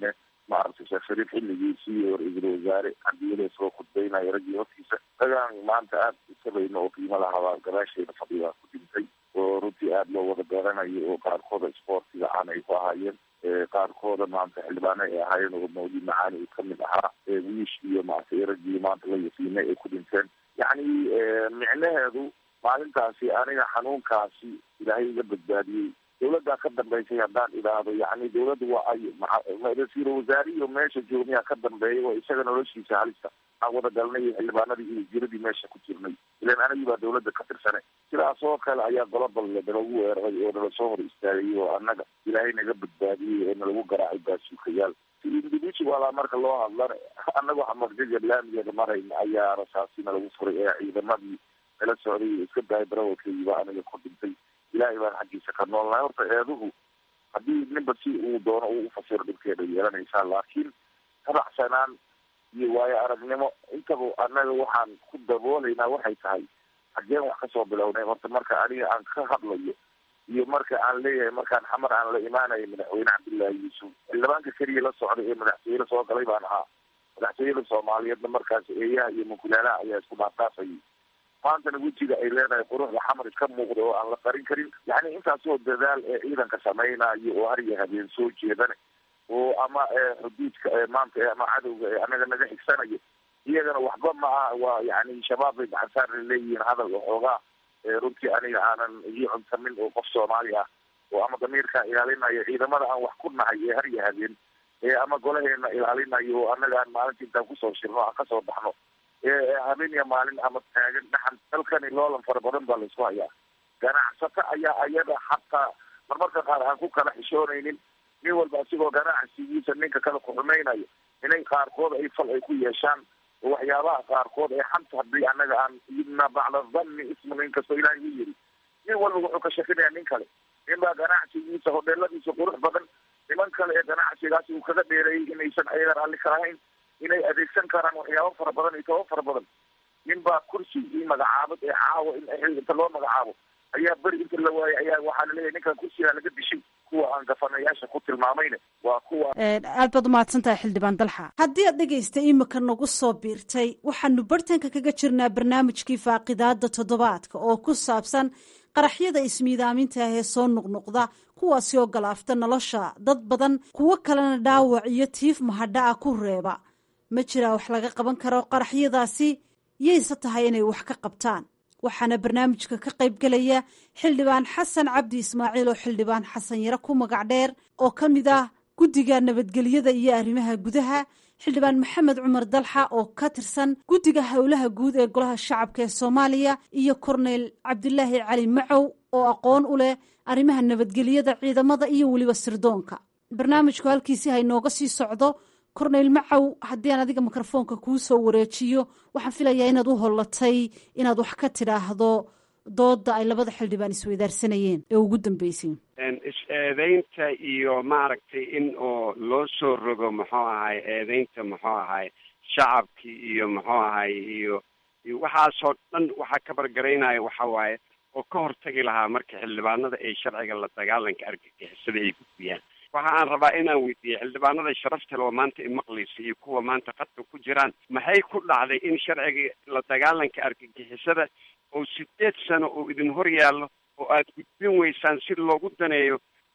maaragtay sheekh shariif xilligiisii iyo ra-iisul wasaare cabdiyada soo khudbaynayo raggii hortiisa ragaan maanta aada isabayno oo qiimo lahabaa gadaasheeda fadhiga ku dhintay oo runtii aada loo wada garanayo oo qaarkooda isboortiga caan ay ku ahaayeen qaarkooda maanta xildhibaano ay ahaayeen oo mawlid macaani uu kamid ahaa wiish iyo maaragtay raggii maanta la yaqiinay ay ku dhinteen yacni micnaheedu maalintaasi aniga xanuunkaasi ilaahay iga badbaadiyey dawladdaa ka dambeysay haddaan idhaahdo yacni dawladda waa ay ra-iisul wasaare iyo meesha joogmiyaa ka dambeeyay oo isaga noloshiisa halista aan wada galnay xildhibaanadii iyo jiradii meesha ku jirnay ilan anagii baa dawladda ka tirsane sidaas oo kale ayaa golobal nalagu weeraray oo nala soo hor istaagay oo annaga ilaahay naga badbaadiyey oo nalagu garaacay baasuukayaal si individuala marka loo hadlana annaga waxa marjaja laamigeeda marayna ayaa rasaasi nalagu furay ee ciidamadii nala socday iska daay darawalkaygiiba aniga ku dhintay ilaahay baan xaggiisa ka noolnahay horta eeduhu haddii ninba si uu doono uu ufasiro dhibkeeda yeelanaysaa laakiin tabacsanaan iyo waayo aragnimo intaba annaga waxaan ku daboolaynaa waxay tahay xaggeen wax kasoo bilownay horta marka aniga aan ka hadlayo iyo marka aan leeyahay markaan xamar aan la imaanayo madaxweyne cabdullaahi yuusuf xildhibaanka keliya la socday ee madaxtooyada soo galay baan ahaa madaxtooyada soomaaliyeedna markaas eeyaha iyo munkulaalaha ayaa isku dhaafdaafayay maantana wejiga ay leedahay quruxda xamar ka muuqda oo aan la qarin karin yacni intaasoo dadaal ee ciidanka samaynayo oo har iyo habeen soo jeedane oo ama xuduudka maanta ama cadowga ee anaga naga xigsanayo iyagana waxba ma aha waa yacni shabaab bay gacansaar leeyihiin hadal waxoogaa runtii aniga aanan ii cuntamin oo qof soomaali ah oo ama damiirkaa ilaalinayo ciidamada aan wax ku nahay ee har iyo habeen ama golaheena ilaalinayo oo annaga aan maalinta intaan kusoo shirno aan kasoo baxno habeen iyo maalin ama taagan dhaxan dalkani loolan fara badan baa laisku hayaa ganacsato ayaa ayada xataa marmarka qaar aan ku kala xishoonaynin nin walba asigoo ganacsigiisa ninka kale ku xumaynayo inay qaarkood ay fal ay ku yeeshaan oo waxyaabaha qaarkood ee xanta haddii annaga aan yidna bacda danni ismu inkastoo ilaahay u yiri nin walba wuxuu ka shakinaya nin kale nin baa ganacsigiisa hodheeladiisa qurux badan niman kale ee ganacsigaasi uu kaga dheereeyey inaysan ayaga raalli ka lahayn inay adeegsan karaan waxyaabo fara badan iyo tabo fara badan nin baa kursigii magacaabad ee caawa in inta loo magacaabo ayaa beri inta la waayay ayaa waxaa laleeyahay ninkan kursigaa laga dishay kuwa aan gafanayaasha ku tilmaamayna waa kuwa aad baad umahadsan tahay xildhibaan dalxa haddii aad dhegaysta imika nagu soo biirtay waxaanu bartanka kaga jirnaa barnaamijkii faaqidaada toddobaadka oo ku saabsan qaraxyada ismiidaaminta ah ee soo noqnoqda kuwaasi oo galaafta nolosha dad badan kuwo kalena dhaawac iyo tiif mahadha ah ku reeba ma jiraa wax laga qaban karo qaraxyadaasi yayse tahay inay wax ka qabtaan waxaana barnaamijka ka qayb gelaya xildhibaan xasan cabdi ismaaciil oo xildhibaan xasan yare ku magac dheer oo ka mid ah guddiga nabadgelyada iyo arrimaha gudaha xildhibaan maxamed cumar dalxa oo ka tirsan guddiga howlaha guud ee golaha shacabka ee soomaaliya iyo korneyl cabdilaahi cali macow oo aqoon u leh arrimaha nabadgelyada ciidamada iyo weliba sirdoonka barnaamijku halkiisi haynooga sii socdo korneyl macow haddii aan adiga mikrofoonka kuu soo wareejiyo waxaan filayaa inaad u hollatay inaad wax ka tidhaahdo dooda ay labada xildhibaan isweydaarsanayeen ee ugu dambeysay is-eedeynta iyo maaragtay in oo loo soo rogo muxuu ahay eedeynta muxuu ahay shacabkii iyo muxuu ahay iyo waxaasoo dhan waxaa ka bargaraynaya waxa waaye oo ka hortagi lahaa marka xildhibaanada ay sharciga la dagaalanka argagixisada ay gudbiyaan waxa aan rabaa inaan weydiiyo xildhibaanada sharafta leh oo maanta imaqlaysa iyo kuwa maanta qadka ku jiraan maxay ku dhacday in sharciga la dagaalanka argagixisada oo 8 sano oo idin hor yaallo oo aad gudbin weysaan si loogu daneeyo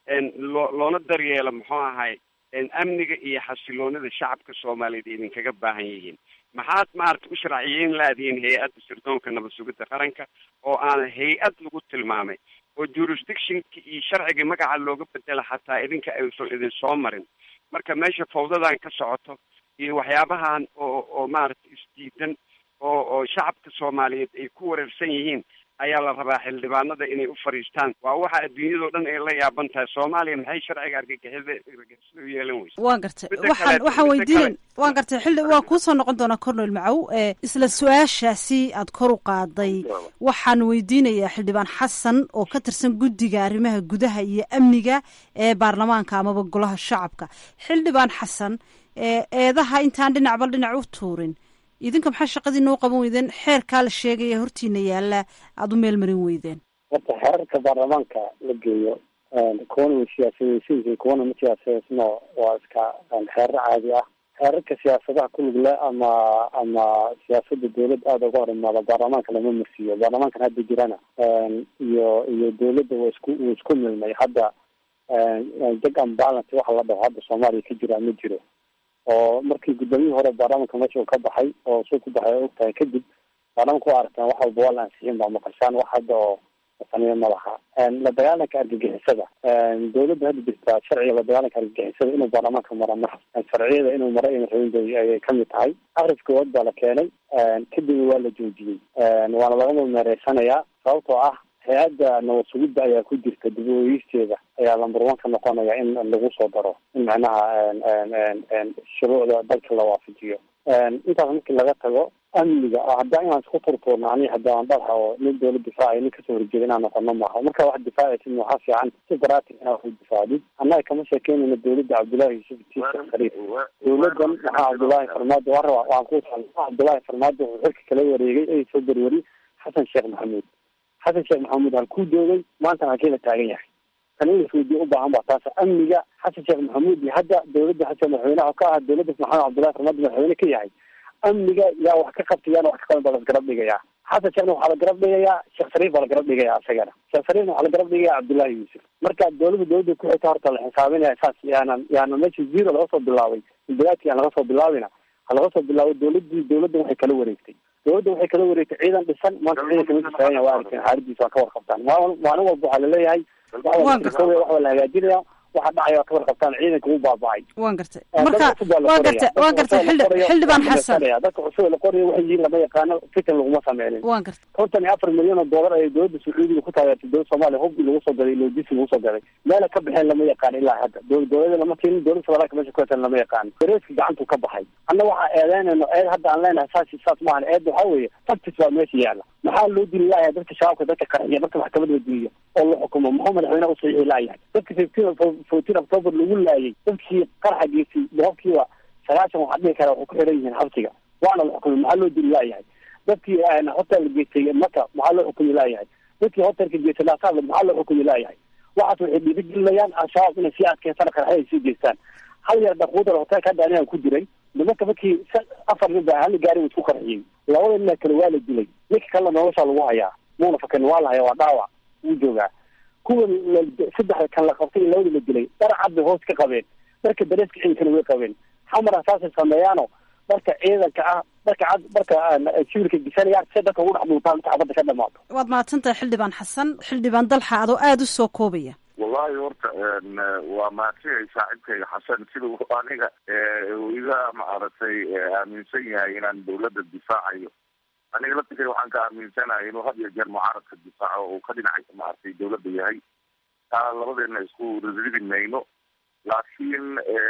loona daryeelo muxuu ahay amniga iyo xasiloonida shacabka soomaaliyeed idinkaga baahan yihiin maxaad maarata u sharciyeyn laadiin hay-adda sirdoonka nabad sugidda qaranka oo aan hay-ad lagu tilmaamay oo jurisdictionka iyo sharciga magaca looga bedela xataa idinka aysan idin soo marin marka meesha fawdadan ka socoto iyo waxyaabahan oo maarata isdiidan oo shacabka soomaaliyeed ay ku wareersan yihiin ayaa la rabaa xildhibaanada inay u fariistaan waa waxa adduunyadao dhan ay la yaaban tahay soomaaliya maxay sharciga argagixisada u yeelan weysa waan gartay waxaan weydiinen waan gartay waan kuusoo noqon doonaa cornel macow isla su-aashaasi aad kor u qaaday waxaan weydiinayaa xildhibaan xasan oo ka tirsan guddiga arrimaha gudaha iyo amniga ee baarlamaanka amaba golaha shacabka xildhibaan xasan eedaha intaan dhinacba dhinac u tuurin idinka maxaa shaqadii noo qaban weydeen xeerkaa la sheegaya hortiina yaalla aada u meel marin weydeen horta xeerarka baarlamaanka la geeyo kuwana way siyaasadeysan kuwana ma siyaasadeysno waa iska xeerar caadi ah. xeerarka siyaasadaha ku lug leh ama siyaasada dawladda aada uga hor imaada baarlamaanka lama marsiiyo. baarlamaankan hadda jirana iyo dawladda wa isku milmay hadda. jag and balance waxa la dhaho hadda soomaaliya ka jira ma jiro, oo markii guddoomiyihii hore baarlamaanka meesha uu ka baxay oo suu ku baxay og tahay kadib baarlamaanka waa aragtaan wax walba waa la ansixin baa maqashaan wax hadda oo saniyo ma laha. la dagaalanka argagixisada dawladda hadda jirtaa sharciga la dagaalanka argagixisada inuu baarlamaanka mara maha, sharciyada inuu mara ina rabin ayay kamid tahay. akhris koowaad baa la keenay kadib waa la joojiyey waana laga meereysanayaa sababtoo ah hay-adda nabad sugidda ayaa ku jirta dib u eegeysteeda ayaa lambar one ka noqonaya in lagu soo daro in macnaha shuruucda dalka la waafajiyo. intaas markii laga tago amniga hadda inaan isku turtuurno ani hadda aan dhalha oo nin dawlad difaacayo nin kasoo horjeeda inaan noqono maaha. marka wax difaacaysid waxaa fiican si daraatig inaa ku difaacdid. annaga kama sheekeynayna dawladda cabdullaahi yuusuf tiisa khaliif. dawladdan maxaa cabdullaahi farmaajo waa rabaa waan ku cabdullaahi farmaajo wuxuu xilka kala wareegay ay soo berweri xasan sheekh maxamuud. xasan sheekh maxamuud halkuu doogay maantana halkeela taagan yahay. tan in isweydiye u baahan baa taas. amniga xasan sheekh maxamuud iyo hadda dawladda xasan madaxweynaha ka ah dawladda maxamed cabdullaahi farmaajo madaxweyne ka yahay. amniga yaa wax ka qabtayaan wax ka qaban baa la garab dhigayaa. xasan sheekhna waxaa la garab dhigayaa sheekh shariif baa la garab dhigayaa isagana. sheekh shariifna waxaa la garab dhigayaa cabdullaahi yuusuf. marka dawladda ku xigta horta la xisaabinaya saas yaana meesha zero laga soo bilaabay bilaadkii aan laga soo bilaabina ha laga soo bilaabo dawladda waxay kala wareegtay. dawladda waxay kala wareegtay ciidan dhisan maanta ciidanka ma difaacan waa aragteen xaaladiisa waa ka warqabtaan. maalin walba waxaa laleeyahay wax la hagaajinaya waxa dhacaya ka warqabtaan ciidanka uu baaba'ay. waan gartay xildhibaan xasan dadka cusub la qorayo waxay yihiin lama yaqaano fitan laguma sameynin. waan gartay 54 milyan oo dollar ay dawladda Sacuudiga ku taageertay dawladda Soomaaliya hub lagu soo gaday logistic lagu soo gaday meel ka baxeen lama yaqaan ilaa hadda. dawladda lama keenin dawladda Soomaaliya meesha ku tan lama yaqaan. Gareeska gacantu ka baxay. anna waxa eedeynayno hadda aan leenahay saas ma ahan waxa weeye tactics waa meesha yaala. maxaa loo dili lahayaa dadka shacabka dadka qarxiya marka maxkamadda diiyo oo la xukumo muxuu madaxweynaha u saxiixi lahayaa dadka 14 October lagu laayay dadkii qarxa geysay boqolkiiba 90 waxaa dhici kara waxay ku xiran yihiin xabsiga waana la xukumay. maxaa loo dili lahayaa dadkii hotel geysay marka maxaa loo xukumi lahayaa dadkii hotelka geysay laasaad maxaa loo xukumi lahayaa waxaas waxay dhiirigelinayaan al-shabaab inay sii adkeystaan qarxay ay sii geystaan. hal yar daquudar hotelka hadda aniga ku jiray nimanka markii 4 nin baa hal gaari isku qarxiyey labada nin kale waa la dilay ninka kale nolosha lagu hayaa muuna fakan waa la hayaa waa dhaawac uu joogaa. kuwa saddex kan la qabtay labada la dilay daracad bay hoos ka qabeen marka dareeska ciidankana way qabeen. xamar asaasay sameeyaano marka ciidanka ah marka shirka gisanayaan si dadka ugu dhex dhuuntaan xabadda ka dhamaato. waad mahadsantahay xildhibaan xasan. xildhibaan dalxa adoo aada u soo koobaya. wallahi horta waa mahadsanyahay saaxiibkayga xasan siduu aniga iga maaragtay aaminsan yahay inaan dawladda difaacayo. aniga laftigay waxaan ka aaminsanahay inuu had iyo jeer mucaaradka difaaco uu ka dhinacay maaragtay dawladda yahay. taa labadeena isku riridi mayno laakiin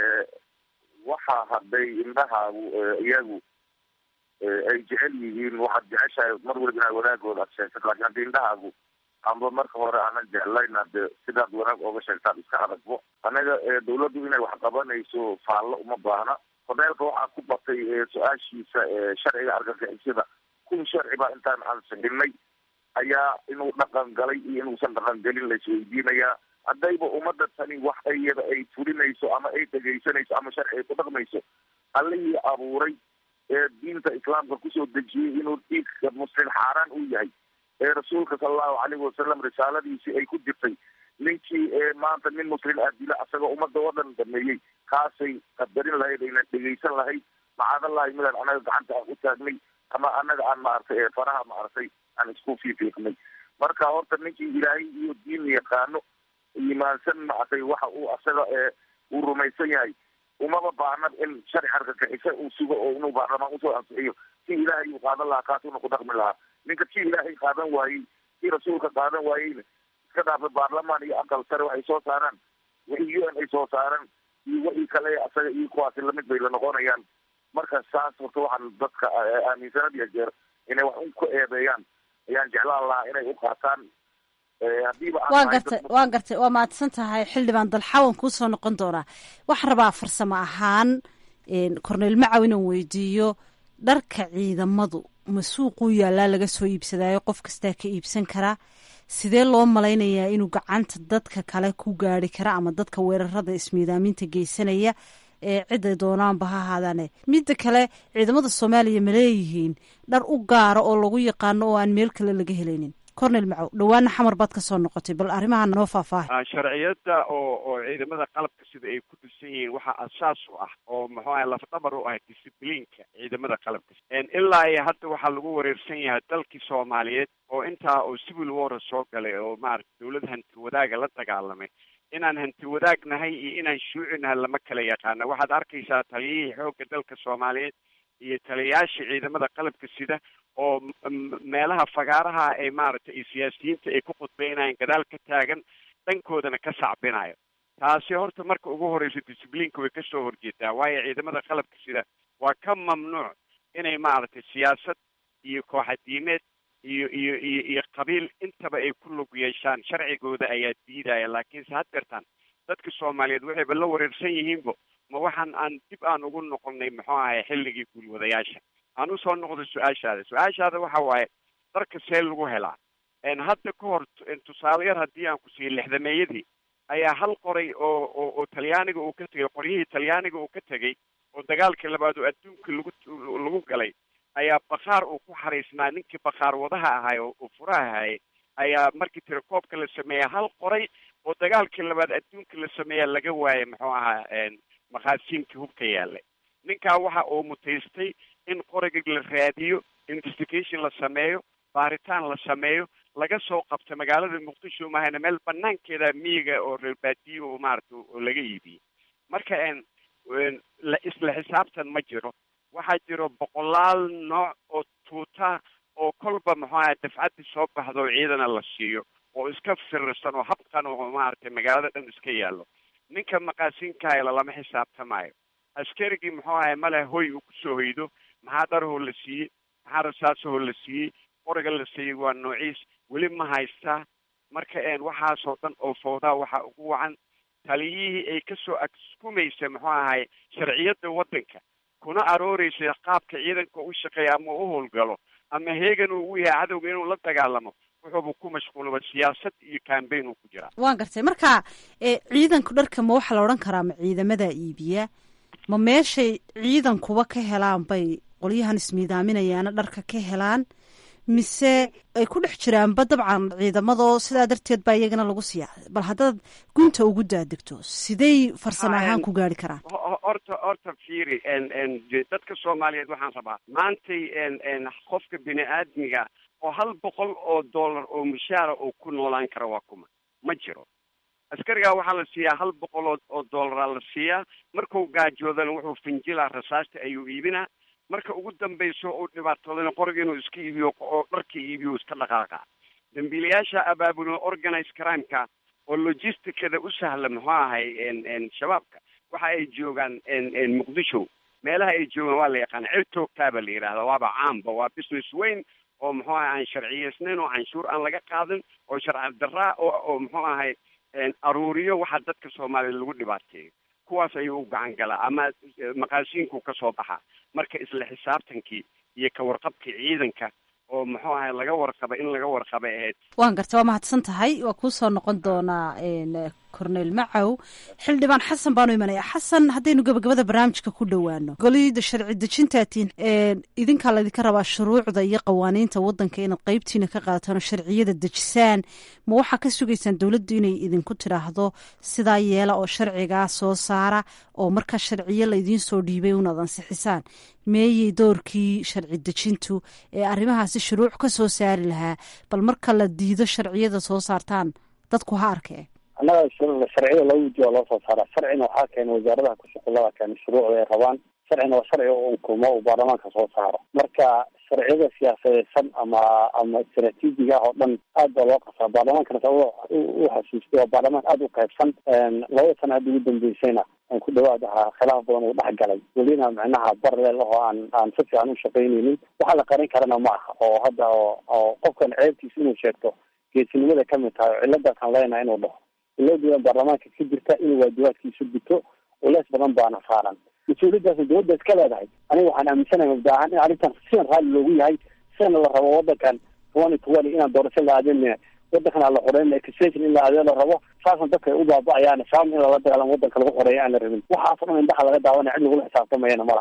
waxa hadday indhahaagu iyagu ay jecel yihiin waxaad jeceshahay mar waliba inaad wanaagooda aad sheegtad laakiin haddii indhahaagu amba marka hore aanan jeclayn hade sidaad wanaag ooga sheegtaad iska aragbo. anaga dawladdu inay wax qabanayso faallo uma baahna. hodeelka waxaa ku batay su-aashiisa sharciga argagixisada kun sharci baa intaan ansixinay ayaa inuu dhaqan galay iyo inuusan dhaqan gelin la isweydiinayaa. haddayba ummadda tani wax iyada ay fulinayso ama ay dhegaysanayso ama sharci ay ku dhaqmayso allihii abuuray diinta islaamka kusoo dejiyey inuu dhiigka muslim xaaraan uu yahay rasuulka sallallahu calayhi wasalam risaaladiisii ay ku jirtay ninkii maanta nin muslim aadila asagoo ummadda oo dhan dhameeyey kaasay qadarin lahayd aynan dhegaysan lahayd macadallahi midaan anaga gacanta aan u taagnay ama anaga aan maaragtay faraha maaragtay aan isku fiifiiqnay. marka horta ninkii ilaahay iyo diin yaqaano iimaansan maaragtay waxa uu asaga uu rumaysan yahay umaba baahna in sharci argagixisa uu sugo oo inuu baarlamaan usoo ansixiyo si ilaahay uu qaadan lahaa kaasuna ku dhaqmi lahaa. ninka kii ilaahay qaadan waayey kii rasuulka qaadan waayeyna iska dhaafay baarlamaan iyo aqal sare waxay soo saaraan wixii UN ay soo saaran iyo wixii kale asaga iyo kuwaasi lamid bay la noqonayaan. marka saas horta waxaan dadka aaminsanad iyo jeer inay wax un ku eedeeyaan ayaan jeclaan lahaa inay u qaataan. waan gartay waa mahadsan tahay xildhibaan dalxawan kuusoo noqon doonaa. waxaan rabaa farsamo ahaan korneyl macaw inaan weydiiyo dharka ciidamadu ma suuquu yaallaa laga soo iibsadaayo qof kastaa ka iibsan karaa sidee loo malaynayaa inuu gacanta dadka kale ku gaari kara ama dadka weerarada ismiidaaminta geysanaya ee ciday doonaanba ha ahaadaane midda kale ciidamada soomaaliya ma leeyihiin dhar u gaara oo lagu yaqaano oo aan meel kale laga helaynin cornel macow dhawaana xamar baad ka soo noqotay bal arrimaha noo faahfaahay sharciyada oo ciidamada qalabka sida ay ku dhisan yihiin waxaa asaas u ah oo muxuu ahay lafdhabar u ah discibliinka ciidamada qalabka ilaa iyo hadda waxaa lagu wareersan yahay dalkii soomaaliyeed oo intaa oo civil war soo galay oo maarata dawlad hanti wadaaga la dagaalamay inaan hanti wadaagnahay iyo inaan shuucinahay lama kala yaqaana waxaad arkaysaa taliyihii xoogga dalka soomaaliyeed iyo taliyayaasha ciidamada qalabka sida oo meelaha fagaaraha ay maaragtay iyo siyaasiyiinta ay ku khudbeynayaan gadaal ka taagan dhankoodana ka sacbinayo taasi horta marka ugu horeysa discibliinka way kasoo horjeedaa waayo ciidamada qalabka sida waa ka mamnuuc inay maaragtay siyaasad iyo kooxadiimeed iyo qabiil intaba ay ku lug yeeshaan sharcigooda ayaa diidaya laakiinse haddeertaan dadka soomaaliyeed waxayba la wareersan yihiinba ma waxaan aan dib aan ugu noqonnay muxuu ahay xilligii guulwadayaasha aan usoo noqdo su-aashaada waxa waaye dharka see lagu helaa hadda ka hor tusaale yar haddii aan ku siiyo lixdameeyadii ayaa hal qoray oo talyaaniga uu ka tegay qoryihii talyaaniga uu ka tegay oo dagaalkii labaad oo adduunka lagu galay ayaa bakhaar uu ku xariisnaa ninkii bakhaar wadaha ahay oo furaha ahayay ayaa markii tirakoobka la sameeya hal qoray oo dagaalkii labaad adduunka la sameeya laga waayay muxuu ahaa makhaasiinkii hubka yaallay ninkaa waxa uu mutaystay in qoriga la raadiyo investigation la sameeyo baaritaan la sameeyo laga soo qabta magaalada muqdisho mahayna meel banaankeeda miyiga oo reer baadiye oo maaragta oo laga iibiyey marka isla xisaabtan ma jiro waxaa jiro boqolaal nooc oo tuuta oo kolba muxuu ahaa dafcaddii soo baxdo oo ciidana la siiyo oo iska firirsan oo habkan oo maaragtay magaalada dhan iska yaallo ninka maqaasiinkaha lalama xisaabtamayo askarigii muxuu ahay male hoy uu kusoo hoydo maxaa dharahoo la siiyey maxaa rasaasahoo la siiyey qoriga la siiyey waa noociis weli ma haystaa marka waxaasoo dhan oo fawdaa waxaa ugu wacan taliyihii ay kasoo askumaysa muxuu ahay sharciyada waddanka kuna arooreysa qaabka ciidanka u shaqeeya ama u howlgalo ama heegan uu u yahay cadowga inuu la dagaalamo wuxuuba ku mashquulaba siyaasad iyo cambaign uu ku jiraa waan gartay marka ciidanku dharka ma waxaa la odhan karaa ma ciidamadaa iibiya ma meeshay ciidankuba ka helaan bay qolyahan ismiidaaminayaana dharka ka helaan mise ay ku dhex jiraanba dabcan ciidamadoo sidaa darteed baa iyagana lagu siiyaa bal haddaad gunta ugu daadegto siday farsamo ahaan ku gaari karaan horta fiiri dadka soomaaliyeed waxaan rabaa maantay qofka bini aadmiga oo $100 oo mushaara oo ku noolaan kara waa kuma ma jiro askarigaa waxaa la siiyaa $100 la siiyaa markuu gaajoodana wuxuu finjilaa rasaasta ayuu iibinaa marka ugu dambayso uu dhibaatoodana qoriga inuu iska iibiyo oo dharka iibiyo iska dhaqaaqa dambiilayaasha abaabulo organize crimeka oo logisticada u sahla muxuu ahay shabaabka waxa ay joogaan muqdisho meelaha ay joogaan waa la yaqaana cirtoogtaaba la yidhahda waaba caamba waa business weyn oo muxuu ahay aan sharciyeysnayn oo canshuur aan laga qaadin oo sharci daraa oo muxuu ahay aruuriyo waxa dadka soomaaliya lagu dhibaateeyo kuwaas ayuu u gacan galaa ama maqaasiinku ka soo baxa marka isla xisaabtankii iyo ka warqabkii ciidanka oo muxuu ahay laga warqaba in laga warqabay ahayd waan garta waa mahadsan tahay waa kuu soo noqon doonaa cornel macow xildhibaan xasan baanu imanaya xasan haddaynu gabagabada barnaamijka ku dhowaano golida sharci dejintaatiin idinkaa laydinka rabaa shuruucda iyo qawaaniinta waddanka inaad qeybtiina ka qaadataan oo sharciyada dejisaan ma waxaa ka sugaysaan dowladdu inay idinku tidhaahdo sidaa yeela oo sharcigaa soo saara oo markaa sharciyo laydiin soo dhiibay unaad ansixisaan meeyey doorkii sharci dejintu ee arrimahaasi shuruuc ka soo saari lahaa bal marka la diido sharciyada soo saartaan dadku ha arkee annaga sharciya laba weji oo loo soo saara sharcina waxaa keena wasaaradaha kushuqulada keena shuruucda ay rabaan sharcina waa sharci oo unkumo uu baarlamaanka soo saaro marka sharciyada siyaasadeysan ama istaraatiijiga oo dhan aad baa loo qasaa baarlamaankana sa u xasuustay waa baarlamaan aada u qaybsan 2 sano hadda ugu dambeysayna aan ku dhawaad ahaa khilaaf badan uu dhex galay welina macnaha barleel oo aan si fiican u shaqaynaynin waxaa la qarin karana ma aha oo hadda oo qofkan ceebtiisa inuu sheegto geesinimada kamid tahay oo ciladaasaan leenahay inuu dhaho ilaa baarlamaanka ka jirta inuu waajibaadkiisu guto ulees badan baana saaran mas-uuliyadaas dowladda iska leedahay aniga waxaan aaminsanahay mabda ahaan in arrintan sidan raalli loogu yahay sina la rabo wadankan 2020 inaan doorasho la aadin wadankan la xoreyn extension in la aadin la rabo saasan dadka ay u baaba'ayaan saam in la dagaalamo wadanka lagu xoreeyo aan la rabin waxaas oo indhaha laga daawanay cid lagu xisaabtamayna ma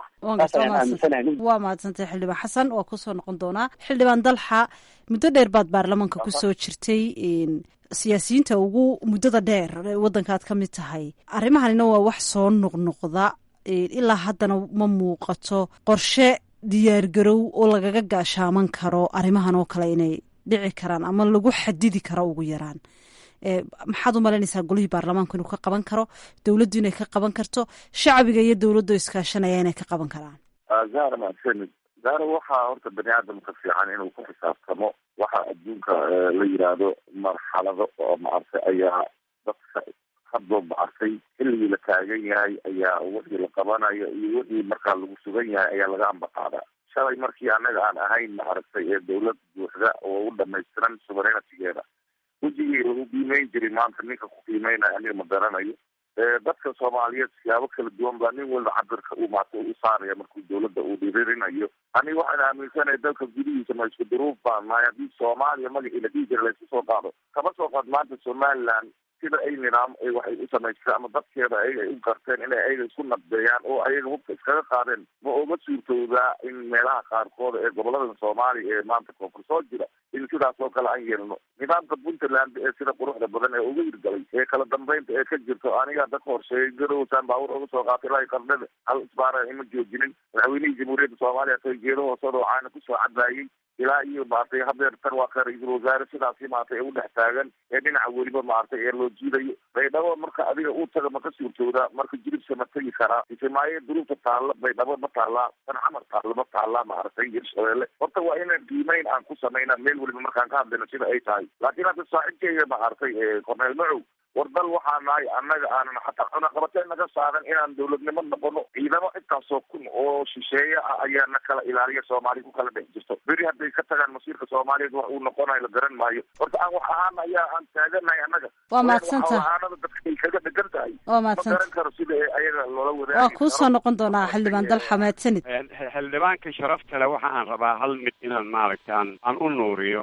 laha waa mahadsantay xildhibaan xasan waa kusoo noqon doonaa xildhibaan Dalxa muddo dheer baad baarlamaanka kusoo jirtay siyaasiyiinta ugu muddada dheer wadankaad ka mid tahay arrimahanina waa wax soo noqnoqda ilaa haddana ma muuqato qorshe diyaargarow oo lagaga gaashaaman karo arrimahan oo kale inay dhici karaan ama lagu xadidi karo ugu yaraan maxaad u malaynaysaa golihii baarlamaanku inuu ka qaban karo dowladdu inay ka qaban karto shacbiga iyo dowladdu iskaashanaya inay ka qaban karaan zahra mahadsanid zahra waxaa horta bani aadamka fiican inuu ku xisaabtamo waxa adduunka la yidhaahdo marxalado oo maartay ayaa dadka hadoo maartay xilligii la taagan yahay ayaa wixii la qabanayo iyo wixii markaa lagu sugan yahay ayaa laga ambaqaadaa shalay markii annaga aan ahayn maaragtay ee dawlad buuxda oo u dhamaystiran sovereigntigeeda wejigii lagu qiimeyn jiray maanta ninka ku qiimeynaya aniga ma garanayo dadka Soomaaliyeed siyaabo kala duwan baa nin walba cabirka uu maanta u saaraya markuu dawladda uu dhiririnayo aniga waxaan aaminsanahay dalka gudihiisa ma isku duruuf baan nahay haddii Soomaaliya magacii la dhihi jiray la isku soo qaado kama soo qaad maanta Somaliland sida ay nidaam ay waxay u samaystaan ama dadkeeda ay u garteen inay ayaga isku nabdeeyaan oo ayaga hubka iskaga qaadeen ma uga suurtoodaa in meelaha qaarkood ee gobolada Soomaaliya ee maanta koonfur soo jira in sidaas oo kale aan yeelno nidaamka Puntland ee sida quruxda badan ee uga hirgalay ee kala dambeynta ee ka jirto aniga dadka horsheeyay garowsan baa uga soo qaatay ilaa qardada hal isbaara ima joojinin madaxweynihii jamhuuriyadda Soomaaliya ay geedo hoosada caana ku soo cadaayay ilaa iyo maartay hadeer tan waa ra'iisul wasaare sidaasi maartay u dhex taagan ee dhinaca weliba maartay ee loo jiidayo baydhabo marka adiga uu taga ma ka suurtooda marka jiribsa ma tagi karaa ismaaye duruufta taalla baydhabo ma taallaa tan camar taalla ma taallaa maartay Hirshabeelle horta waa inaan qiimeyn aan ku sameynaa meel weliba markaan ka hadlayno sida ay tahay laakiin hadda saaxiibkeyga maartay Cornel Macow wardal waxaa nahay annaga aanan xataa cunaqabateen naga saaran inaan dawladnimo noqono ciidamo intaasoo kun oo shisheeye ah ayaa na kala ilaaliya Soomaaliya ku kala dhex jirto beri hadday ka tagaan masiirka Soomaaliyeed wax uu noqonayo la garan maayo horta aan wax ahaan ayaa aan taaganahay annaga waa mahadsantahay aanada dadka ay kaga dhegan tahay waa mahadsantahay garan karo sida ayaga loola wadaagi waa kusoo noqon doonaa xildhibaan Dalxa mahadsanid xildhibaanka sharafta leh waxa aan rabaa hal mid inaan maaragtaan aan u nuuriyo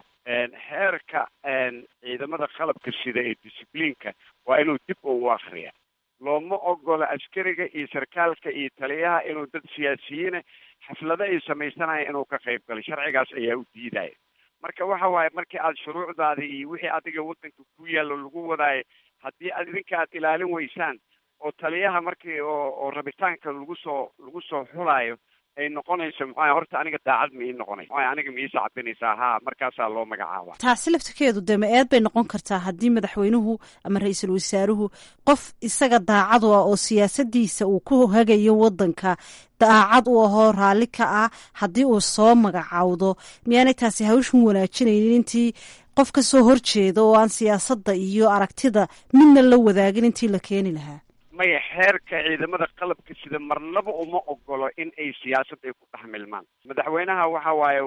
xeerka ciidamada qalabka sida ee discipliinka waa inuu dib u akhriya looma ogola askariga iyo sarkaalka iyo taliyaha inuu dad siyaasiyiina xaflado ay samaysanaya inuu ka qayb galo sharcigaas ayaa u diidaya marka waxa waaye markii aad shuruucdaada iyo wixii adiga wadanka ku yaallo lagu wadaayo haddii idinka aad ilaalin weysaan oo taliyaha markii oo rabitaanka lagu soo xulaayo ay noqonayso maxaa horta aniga daacad ma ii noqonayso maxaa aniga ma ii sacbinaysaa haa markaasaa loo magacaabaa taasi laftirkeedu dee ma-eed bay noqon kartaa haddii madaxweynuhu ama ra-iisul wasaaruhu qof isaga daacad u ah oo siyaasadiisa uu ku hagayo wadanka daacad u ahoo raalli ka ah haddii uu soo magacaawdo miyaanay taasi hawshan wanaajinaynin intii qof ka soo horjeeda oo aan siyaasadda iyo aragtida midna la wadaagin intii la keeni lahaa maya xeerka ciidamada qalabka sida marnaba uma ogolo in ay siyaasad ay ku dhex milmaan madaxweynaha waxa waaye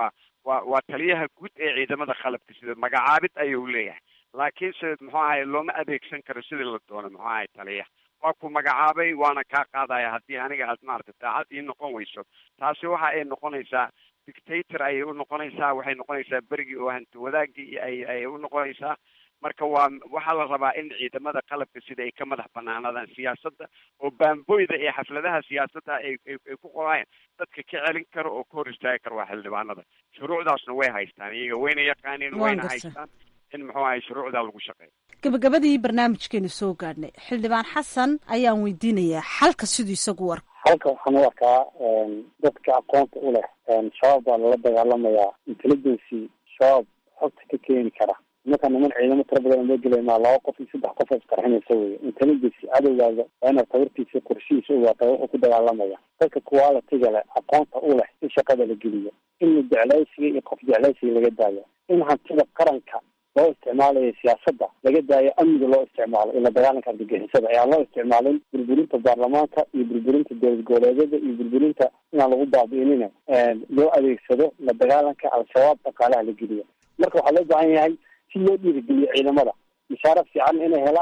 waa taliyaha guud ee ciidamada qalabka sida magacaabid ayuu leeyahay laakiinse muxuu ahay looma adeegsan karo sidii la doono muxuu ahay taliyaha waa ku magacaabay waana kaa qaadaya haddii aniga aad maarata daacad ii noqon weyso taasi waxa ay noqonaysaa dictator ayay u noqonaysaa waxay noqonaysaa berigii oo hanti wadaagii ayay u noqonaysaa marka waxaa la rabaa in ciidamada qalabka sida ay ka madax banaanadaan siyaasadda oo baamboyda ee xafladaha siyaasadda ay ku qorayaan dadka ka celin karo oo ka hor istaagi karo waa xildhibaanada shuruucdaasna way haystaan iyaga wayna yaqaaniin wayna haystaan in muxuu ahay shuruucdaa lagu shaqeeyo gabagabadii barnaamijkeenu soo gaadhnay xildhibaan xasan ayaan weydiinayaa xalka siduu isagu arko halka waxaan u arkaa dadka aqoonta u leh shabaab baa lala dagaalamayaa intelligency shabaab xogta ka keeni kara marka niman ciidamo tira badan loo gelaynaa 2 qof iyo 3 qof isqarxinaysa wey intelligence cadowgaaga waa inaad tabartiisa qorshihiisa ogaataa wuxuu ku dagaalamaya dadka quality-ga leh aqoonta u leh in shaqada la geliyo in jeclaysiga iyo qof jeclaysiga laga daayo in hantida qaranka loo isticmaalayo siyaasadda laga daayo amniga loo isticmaalo ila dagaalanka argagixisada ayaa loo isticmaalin burburinta baarlamaanka iyo burburinta dowlad goboleedyada iyo burburinta inaan lagu baabi'inina loo adeegsado la dagaalanka al-shabaab dhaqaalaha la geliyo marka waxaa loo baahan yahay si loo dhiirigeliyo ciidamada mishaara fiican inay helaan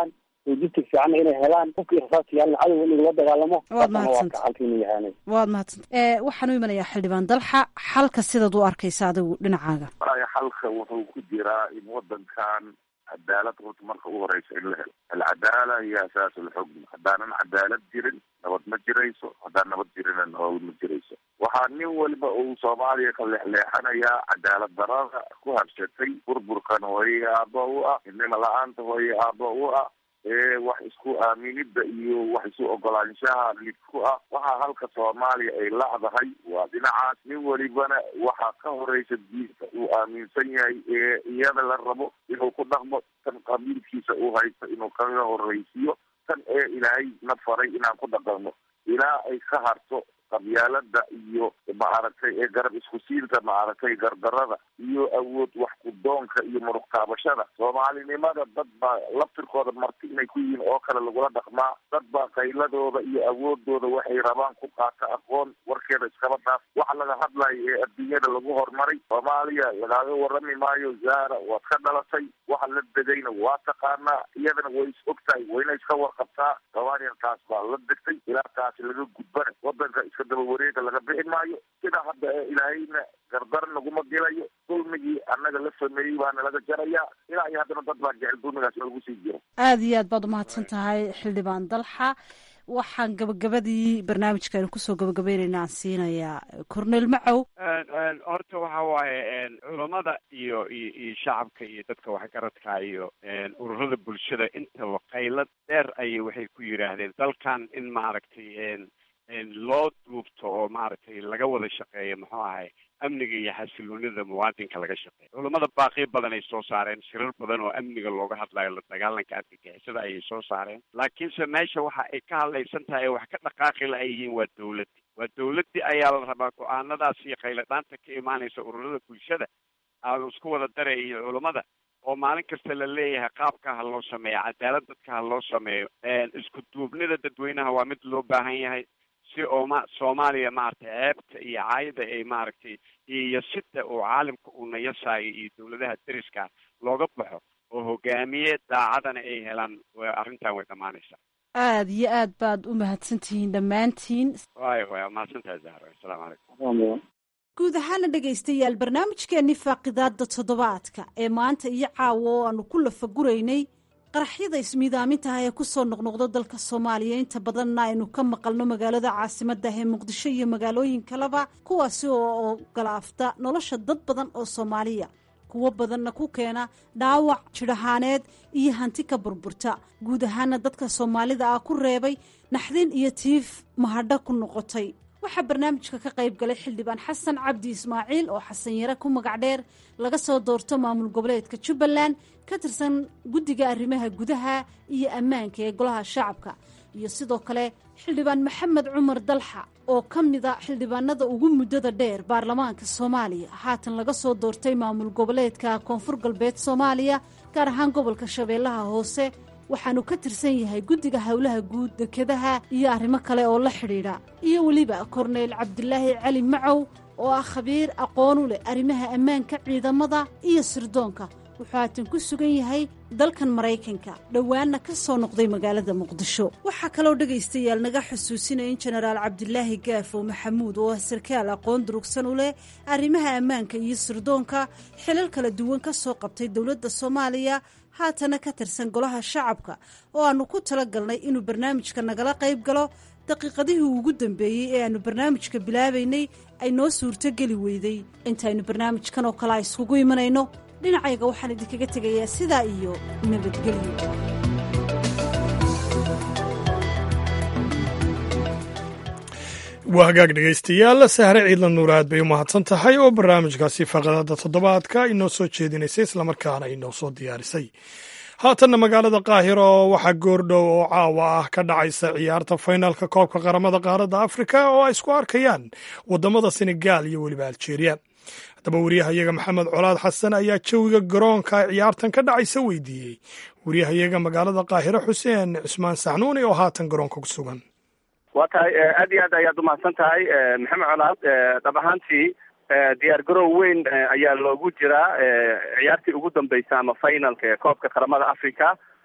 logistic fiicanna inay helaan hubka rasaasiyaalna cadow in lagula dagaalamo halkiinu yahaanay waad mahadsanta waxaan u imanayaa xildhibaan dalxa xalka sidaad u arkaysa adigu dhinacaaga xalka wuxuu ku jiraa in wadankan cadaalad horta marka u horeysa in la helo alcadaala iyo asaas alxukm haddaanan cadaalad jirin nabad ma jirayso haddaan nabad jirina nabad ma jirayso waxaa nin waliba uu soomaaliya ka leexleexanayaa cadaalad darada ku habsatay burburkan hooye aaba u ah midnimo la-aanta hooye aaba u ah wax isku aaminida iyo wax isu ogolaanshaha lid ku ah waxaa halka soomaaliya ay lacdahay waa dhinacaas nin walibana waxaa ka horeysa diinta uu aaminsan yahay iyada la rabo inuu ku dhaqmo tan qabiilkiisa uu haysto inuu kaga horeysiyo tan ilaahay na faray inaan ku dhaqanno ilaa ay ka harto qabyaalada iyo maaragtay garab isku siinta maaragtay gardarada iyo awood wax kudoonka iyo muruq taabashada soomaalinimada dad baa laftirkooda marti inay ku yihiin oo kale lagula dhaqmaa dad baa qayladooda iyo awoodooda waxay rabaan ku qaata aqoon warkeeda iskaba dhaaf waxa laga hadlayo ee adduunyada lagu horumaray soomaaliya lagaaga warami maayo zaara waad ka dhalatay waxa la degayna waa taqaanaa iyadana way is ogtahay wayna iska warqabtaa soomaaliyan taas baa la degtay ilaa taasi laga gudbana wadanka iska daba wareega laga bixi maayo sida hadda ilaahayna gardar naguma dilayo dulmigii annaga la sameeyey baana laga jarayaa ilaa iyo haddana dad baa jecel dulmigaas lagu sii jiro aada iyo aad baad umahadsan tahay xildhibaan dalxa waxaan gabagabadii barnaamijkaanu kusoo gabagabeynayna aan siinayaa cornel macow horta waxa waaye culammada iyo shacabka iyo dadka waxgaradka iyo ururada bulshada intaba qaylad dheer ayay waxay ku yidhaahdeen dalkan in maaragtay loo duubto oo maaragtay laga wada shaqeeyo muxuu ahay amniga iyo xasiloonida muwaadinka laga shaqeeyo culammada baaqiyo badan ay soo saareen shirar badan oo amniga looga hadlayo la dagaalanka argagixisada ayay soo saareen laakiinse meesha waxa ay ka hadlaysan tahay wax ka dhaqaaqi la ay yihiin waa dawladdii ayaa la rabaa go-aanadaas iyo qayladhaanta ka imaanaysa ururada bulshada aan isku wada daray iyo culammada oo maalin kasta la leeyahay qaabka ha loo sameeyo cadaalad dadka ha loo sameeyo isku duubnida dadweynaha waa mid loo baahan yahay si oo soomaaliya maaragtay ceebta iyo caayada ay maaragtay iyo sida uu caalamka uu nayasaayo iyo dawladaha deriska looga baxo oo hogaamiye daacadana ay helaan arrintan way dhammaanaysaa aada iyo aad baad u mahadsan tihiin dhammaantiin way mahadsantahay zahra assalaamu calaykum guud ahaana dhegaystayaal barnaamijkeenii faaqidaada toddobaadka ee maanta iyo caawa oo aanu ku lafaguraynay qaraxyada ismiidaamintaha ee kusoo noqnoqdo dalka soomaaliya inta badanna aynu ka maqalno magaalada caasimadda ee muqdisho iyo magaalooyin kaleba kuwaasi oo galaafta nolosha dad badan oo soomaaliya kuwo badanna ku keena dhaawac jidhahaaneed iyo hanti ka burburta guud ahaana dadka soomaalida ah ku reebay naxdin iyo tiif mahadho ku noqotay waxaa barnaamijka ka qayb galay xildhibaan xasan cabdi ismaaciil oo xasan yare ku magac dheer laga soo doorto maamul goboleedka jubbaland ka tirsan guddiga arrimaha gudaha iyo ammaanka ee golaha shacabka iyo sidoo kale xildhibaan maxamed cumar dalxa oo ka mida xildhibaanada ugu muddada dheer baarlamaanka soomaaliya haatan laga soo doortay maamul goboleedka koonfur galbeed soomaaliya gaar ahaan gobolka shabeellaha hoose waxaanu ka tirsan yahay guddiga howlaha guud dekedaha iyo arrimo kale oo la xidhiidha iyo weliba korneyl cabdilaahi cali macow oo ah khabiir aqoon u leh arrimaha ammaanka ciidamada iyo sirdoonka wuxuu haatan ku sugan yahay dalkan maraykanka dhowaanna ka soo noqday magaalada muqdisho waxaa kaloo dhegaystayaal naga xusuusinaya in jenaraal cabdilaahi gaafo maxamuud oo ah sarkaal aqoon durugsan u leh arrimaha ammaanka iyo sirdoonka xilal kala duwan ka soo qabtay dowladda soomaaliya haatana ka tirsan golaha shacabka oo aanu ku tala galnay inuu barnaamijka nagala qayb galo daqiiqadihii ugu dambeeyey ee aanu barnaamijka bilaabaynay ay noo suurtogeli weyday intaynu barnaamijkan oo kale a iskugu imanayno dhinacayga waxaan idinkaga tegayaa sidaa iyo nabadgelyo waa hagaag dhegaystayaal sahre ciidla nuur aad bay u mahadsan tahay oo barnaamijkaasi faqadada toddobaadka inoo soo jeedinaysay islamarkaana inoo soo diyaarisay haatanna magaalada qaahira oo waxaa goordhow oo caawa ah ka dhacaysa ciyaarta faynalka koobka qaramada qaaradda afrika oo ay isku arkayaan waddamada senegaal iyo weliba aljeeriya haddaba wariyahayaga maxamed colaad xasan ayaa jawiga garoonka ciyaartan ka dhacaysa weydiiyey wariyahayaga magaalada qaahira xuseen cusmaan saxnuuni oo haatan garoonka ku sugan waa tahay aad iyo aad ayaad umahadsan tahay maxamed colaad dhab ahaantii diyaar garow weyn ayaa loogu jiraa ciyaartii ugu dambeysay ama finalka ee koobka qaramada africa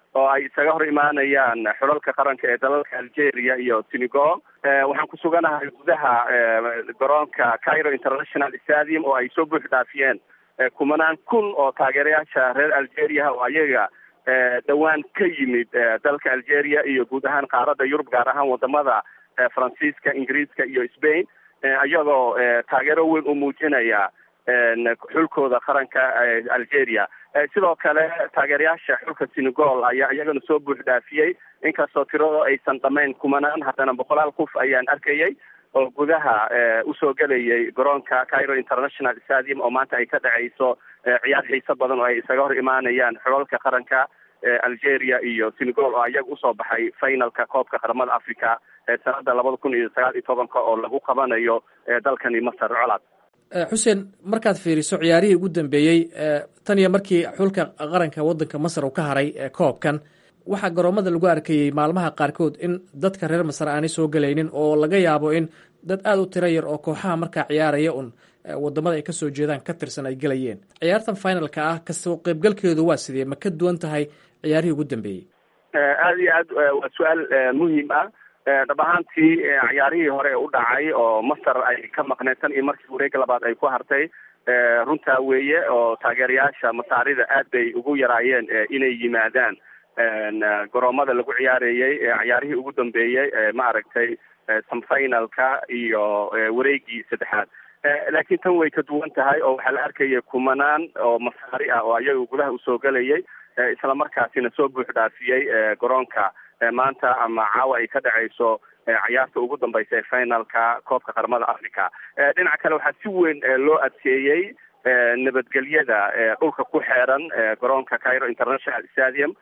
oo ay isaga hor imaanayaan xulalka qaranka ee dalalka Algeria iyo Senegal. Waxaan ku suganahay gudaha garoonka Cairo International Stadium oo ay soo buux dhaafiyeen kumanaan kun oo taageerayaasha reer Algeria oo ayaga dhawaan ka yimid dalka Algeria iyo guud ahaan qaaradda Yurub, gaar ahaan wadamada Faransiiska, Ingiriiska iyo Spain, ayagoo taageero weyn u muujinaya xulkooda qaranka Algeria. Sidoo kale taageerayaasha xulka Senegal ayaa iyagana soo buux dhaafiyey, inkastoo tirada aysan dhamayn kumanaan, haddana 100 qof ayaan arkayay oo gudaha usoo gelayay garoonka Cairo International Stadium oo maanta ay ka dhacayso ciyaar xiiso badan oo ay isaga hor imaanayaan xulalka qaranka Algeria iyo Senegal oo ayaga usoo baxay finalka koobka qaramada Afrika sanada 2019 oo lagu qabanayo dalkani Masar. Colaad xuseen, markaad fiiriso ciyaarihii ugu dambeeyey tan iyo markii xulka qaranka waddanka Masar uu ka haray koobkan, waxaa garoomada lagu arkayey maalmaha qaarkood in dadka reer Masar aanay soo galaynin oo laga yaabo in dad aad u tiro yar oo kooxaha markaa ciyaaraya un wadamada ay kasoo jeedaan ka tirsan ay gelayeen. ciyaartan finalka ah kasoo qaybgalkeedu waa sidee, ma ka duwan tahay ciyaarihii ugu dambeeyey? aad iyo aad waa su-aal muhiim ah. dhab ahaantii ciyaarihii hore u dhacay oo Masar ay ka maqnaysan iyo markii wareega labaad ay ku hartay, runtaa weeye oo taageerayaasha Masaarida aad bay ugu yaraayeen inay yimaadaan garoomada lagu ciyaarayay ciyaarihii ugu dambeeyey maaragtay semifinalka iyo wareegii saddexaad. laakiin tan way ka duwan tahay oo waxaa la arkaya kumanaan oo Masaari ah oo ayaga gudaha usoo gelayay, isla markaasina soo buux dhaafiyey garoonka maanta ama caawa ay ka dhacayso ciyaarta ugu dambaysa ee finalka koobka qaramada Afrika. dhinaca kale waxaa si weyn loo adkeeyey nabadgelyada dhulka ku xeeran garoonka Cairo International Stadium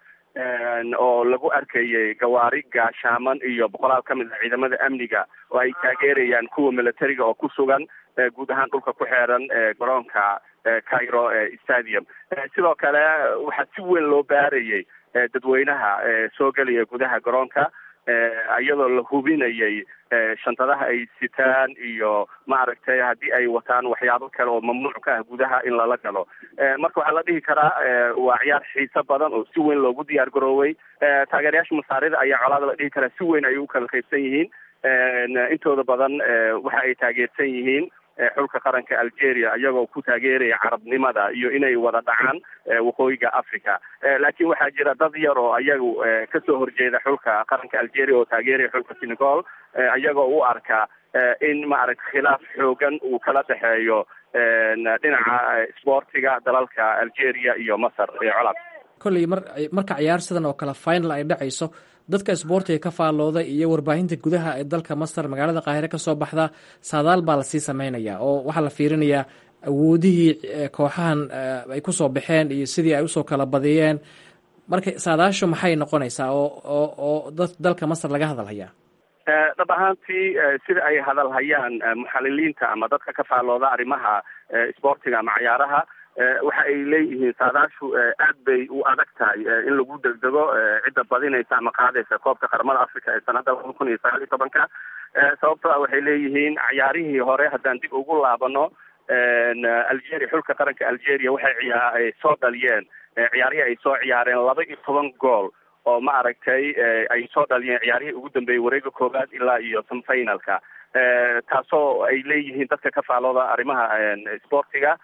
oo lagu arkayay gawaari gaashaaman iyo 100 ka mid ah ciidamada amniga oo ay taageerayaan kuwa militariga oo ku sugan guud ahaan dhulka ku xeeran garoonka Cairo Stadium. sidoo kale waxaa si weyn loo baarayay dadweynaha soo gelaya gudaha garoonka iyadoo la hubinayay shantadaha ay sitaan iyo maaragtay haddii ay wataan waxyaabo kale oo mamnuuc ka ah gudaha in lala galo. marka waxaa la dhihi karaa waa ciyaar xiiso badan oo si weyn loogu diyaar garooway. taageerayaasha Masaarida ayaa colaada la dhihi karaa si weyn ay u kala qaybsan yihiin. intooda badan waxa ay taageersan yihiin xulka qaranka Algeria iyagoo ku taageeraya carabnimada iyo inay wada dhacaan waqooyiga Afrika. laakiin waxaa jira dad yar oo ayagu kasoo horjeeda xulka qaranka Algeria oo taageeraya xulka Senegal, iyagoo u arka in maaragtay khilaaf xoogan uu kala dhexeeyo dhinaca sportiga dalalka Algeria iyo Masar. colaad kolley marka ciyaar sidan oo kale final ay dhacayso, dadka isboortiga ka faallooda iyo warbaahinta gudaha ee dalka Masar magaalada Qaahire ka soo baxda saadaal baa lasii samaynayaa oo waxaa la fiirinayaa awoodihii kooxahan ay ku soo baxeen iyo sidii ay usoo kala badiyeen. marka saadaashu maxay noqonaysaa oo dalka Masar laga hadalhayaa? dhab ahaantii sida ay hadalhayaan muxaliliinta ama dadka ka faallooda arrimaha isboortiga ama ciyaaraha, waxa ay leeyihiin saadaashu aad bay u adag tahay in lagu degdego cidda badinaysa ama qaadaysa koobka qaramada Afrika ee sanada 2019. sababtoo ah waxay leeyihiin ciyaarihii hore haddaan dib ugu laabano, Algeria xulka qaranka Algeria waxay soo dhaliyeen ciyaarihii ay soo ciyaareen 12 gool oo maaragtay ay soo dhaliyeen ciyaarihii ugu dambeeyay wareega koobaad ilaa iyo semifinalka. taasoo ay leeyihiin dadka ka faallooda arrimaha sportiga.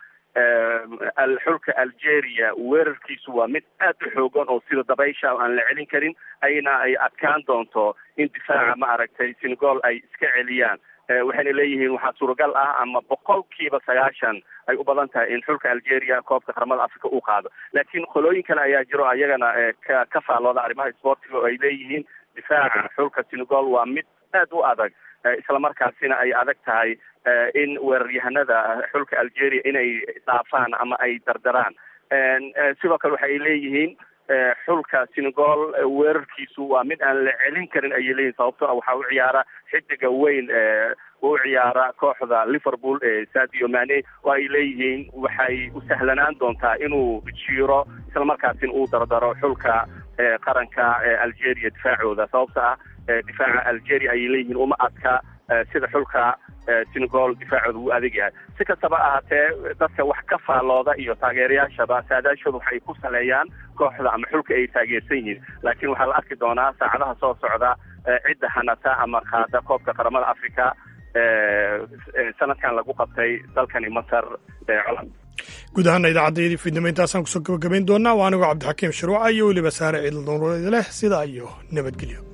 xulka Algeria weerarkiisu waa mid aad u xoogan oo sida dabaysha aan la celin karin, ayna ay adkaan doonto in difaaca maaragtay Senegal ay iska celiyaan. waxayna leeyihiin waxaa suuragal ah ama 90% ay u badan tahay in xulka Algeria koobka qaramada Afrika uu qaado. laakiin qolooyin kale ayaa jiro ayagana ka faallooda arrimaha sportiga oo ay leeyihiin difaaca xulka Senegal waa mid aad u adag, isla markaasina ay adag tahay in weeraryahanada xulka Algeria inay dhaafaan ama ay dardaraan. sidoo kale waxay leeyihiin xulka Senegal weerarkiisu waa mid aan la celin karin ayay leeyihiin, sababtoo ah waxaa u ciyaara xidiga weyn u ciyaara kooxda Liverpool Sadio Mane, oo ay leeyihiin waxay u sahlanaan doontaa inuu jiro isla markaasina uu dardaro xulka qaranka Algeria difaacooda. sababtoo ah difaaca Algeria ay leeyihiin uma adka sida xulka senegal difaacooda wuu adag yahay. Si kastaba ahaatee dadka wax ka faallooda iyo taageerayaashaba saadaashooda waxay ku saleeyaan kooxda ama xulka ay taageersan yihiin, laakiin waxaa la arki doonaa saacadaha soo socda cidda hanata ama qaada koobka qaramada Afrika sanadkan lagu qabtay dalkani Masar Colaad. guud ahaana idaacaddayadii fiidnimo intaasaan kusoo gabagabayn doonaa waa anigoo cabdixakiim shuruuca iyo weliba saare ciidal doonrood leh sidaa iyo nabadgelyo.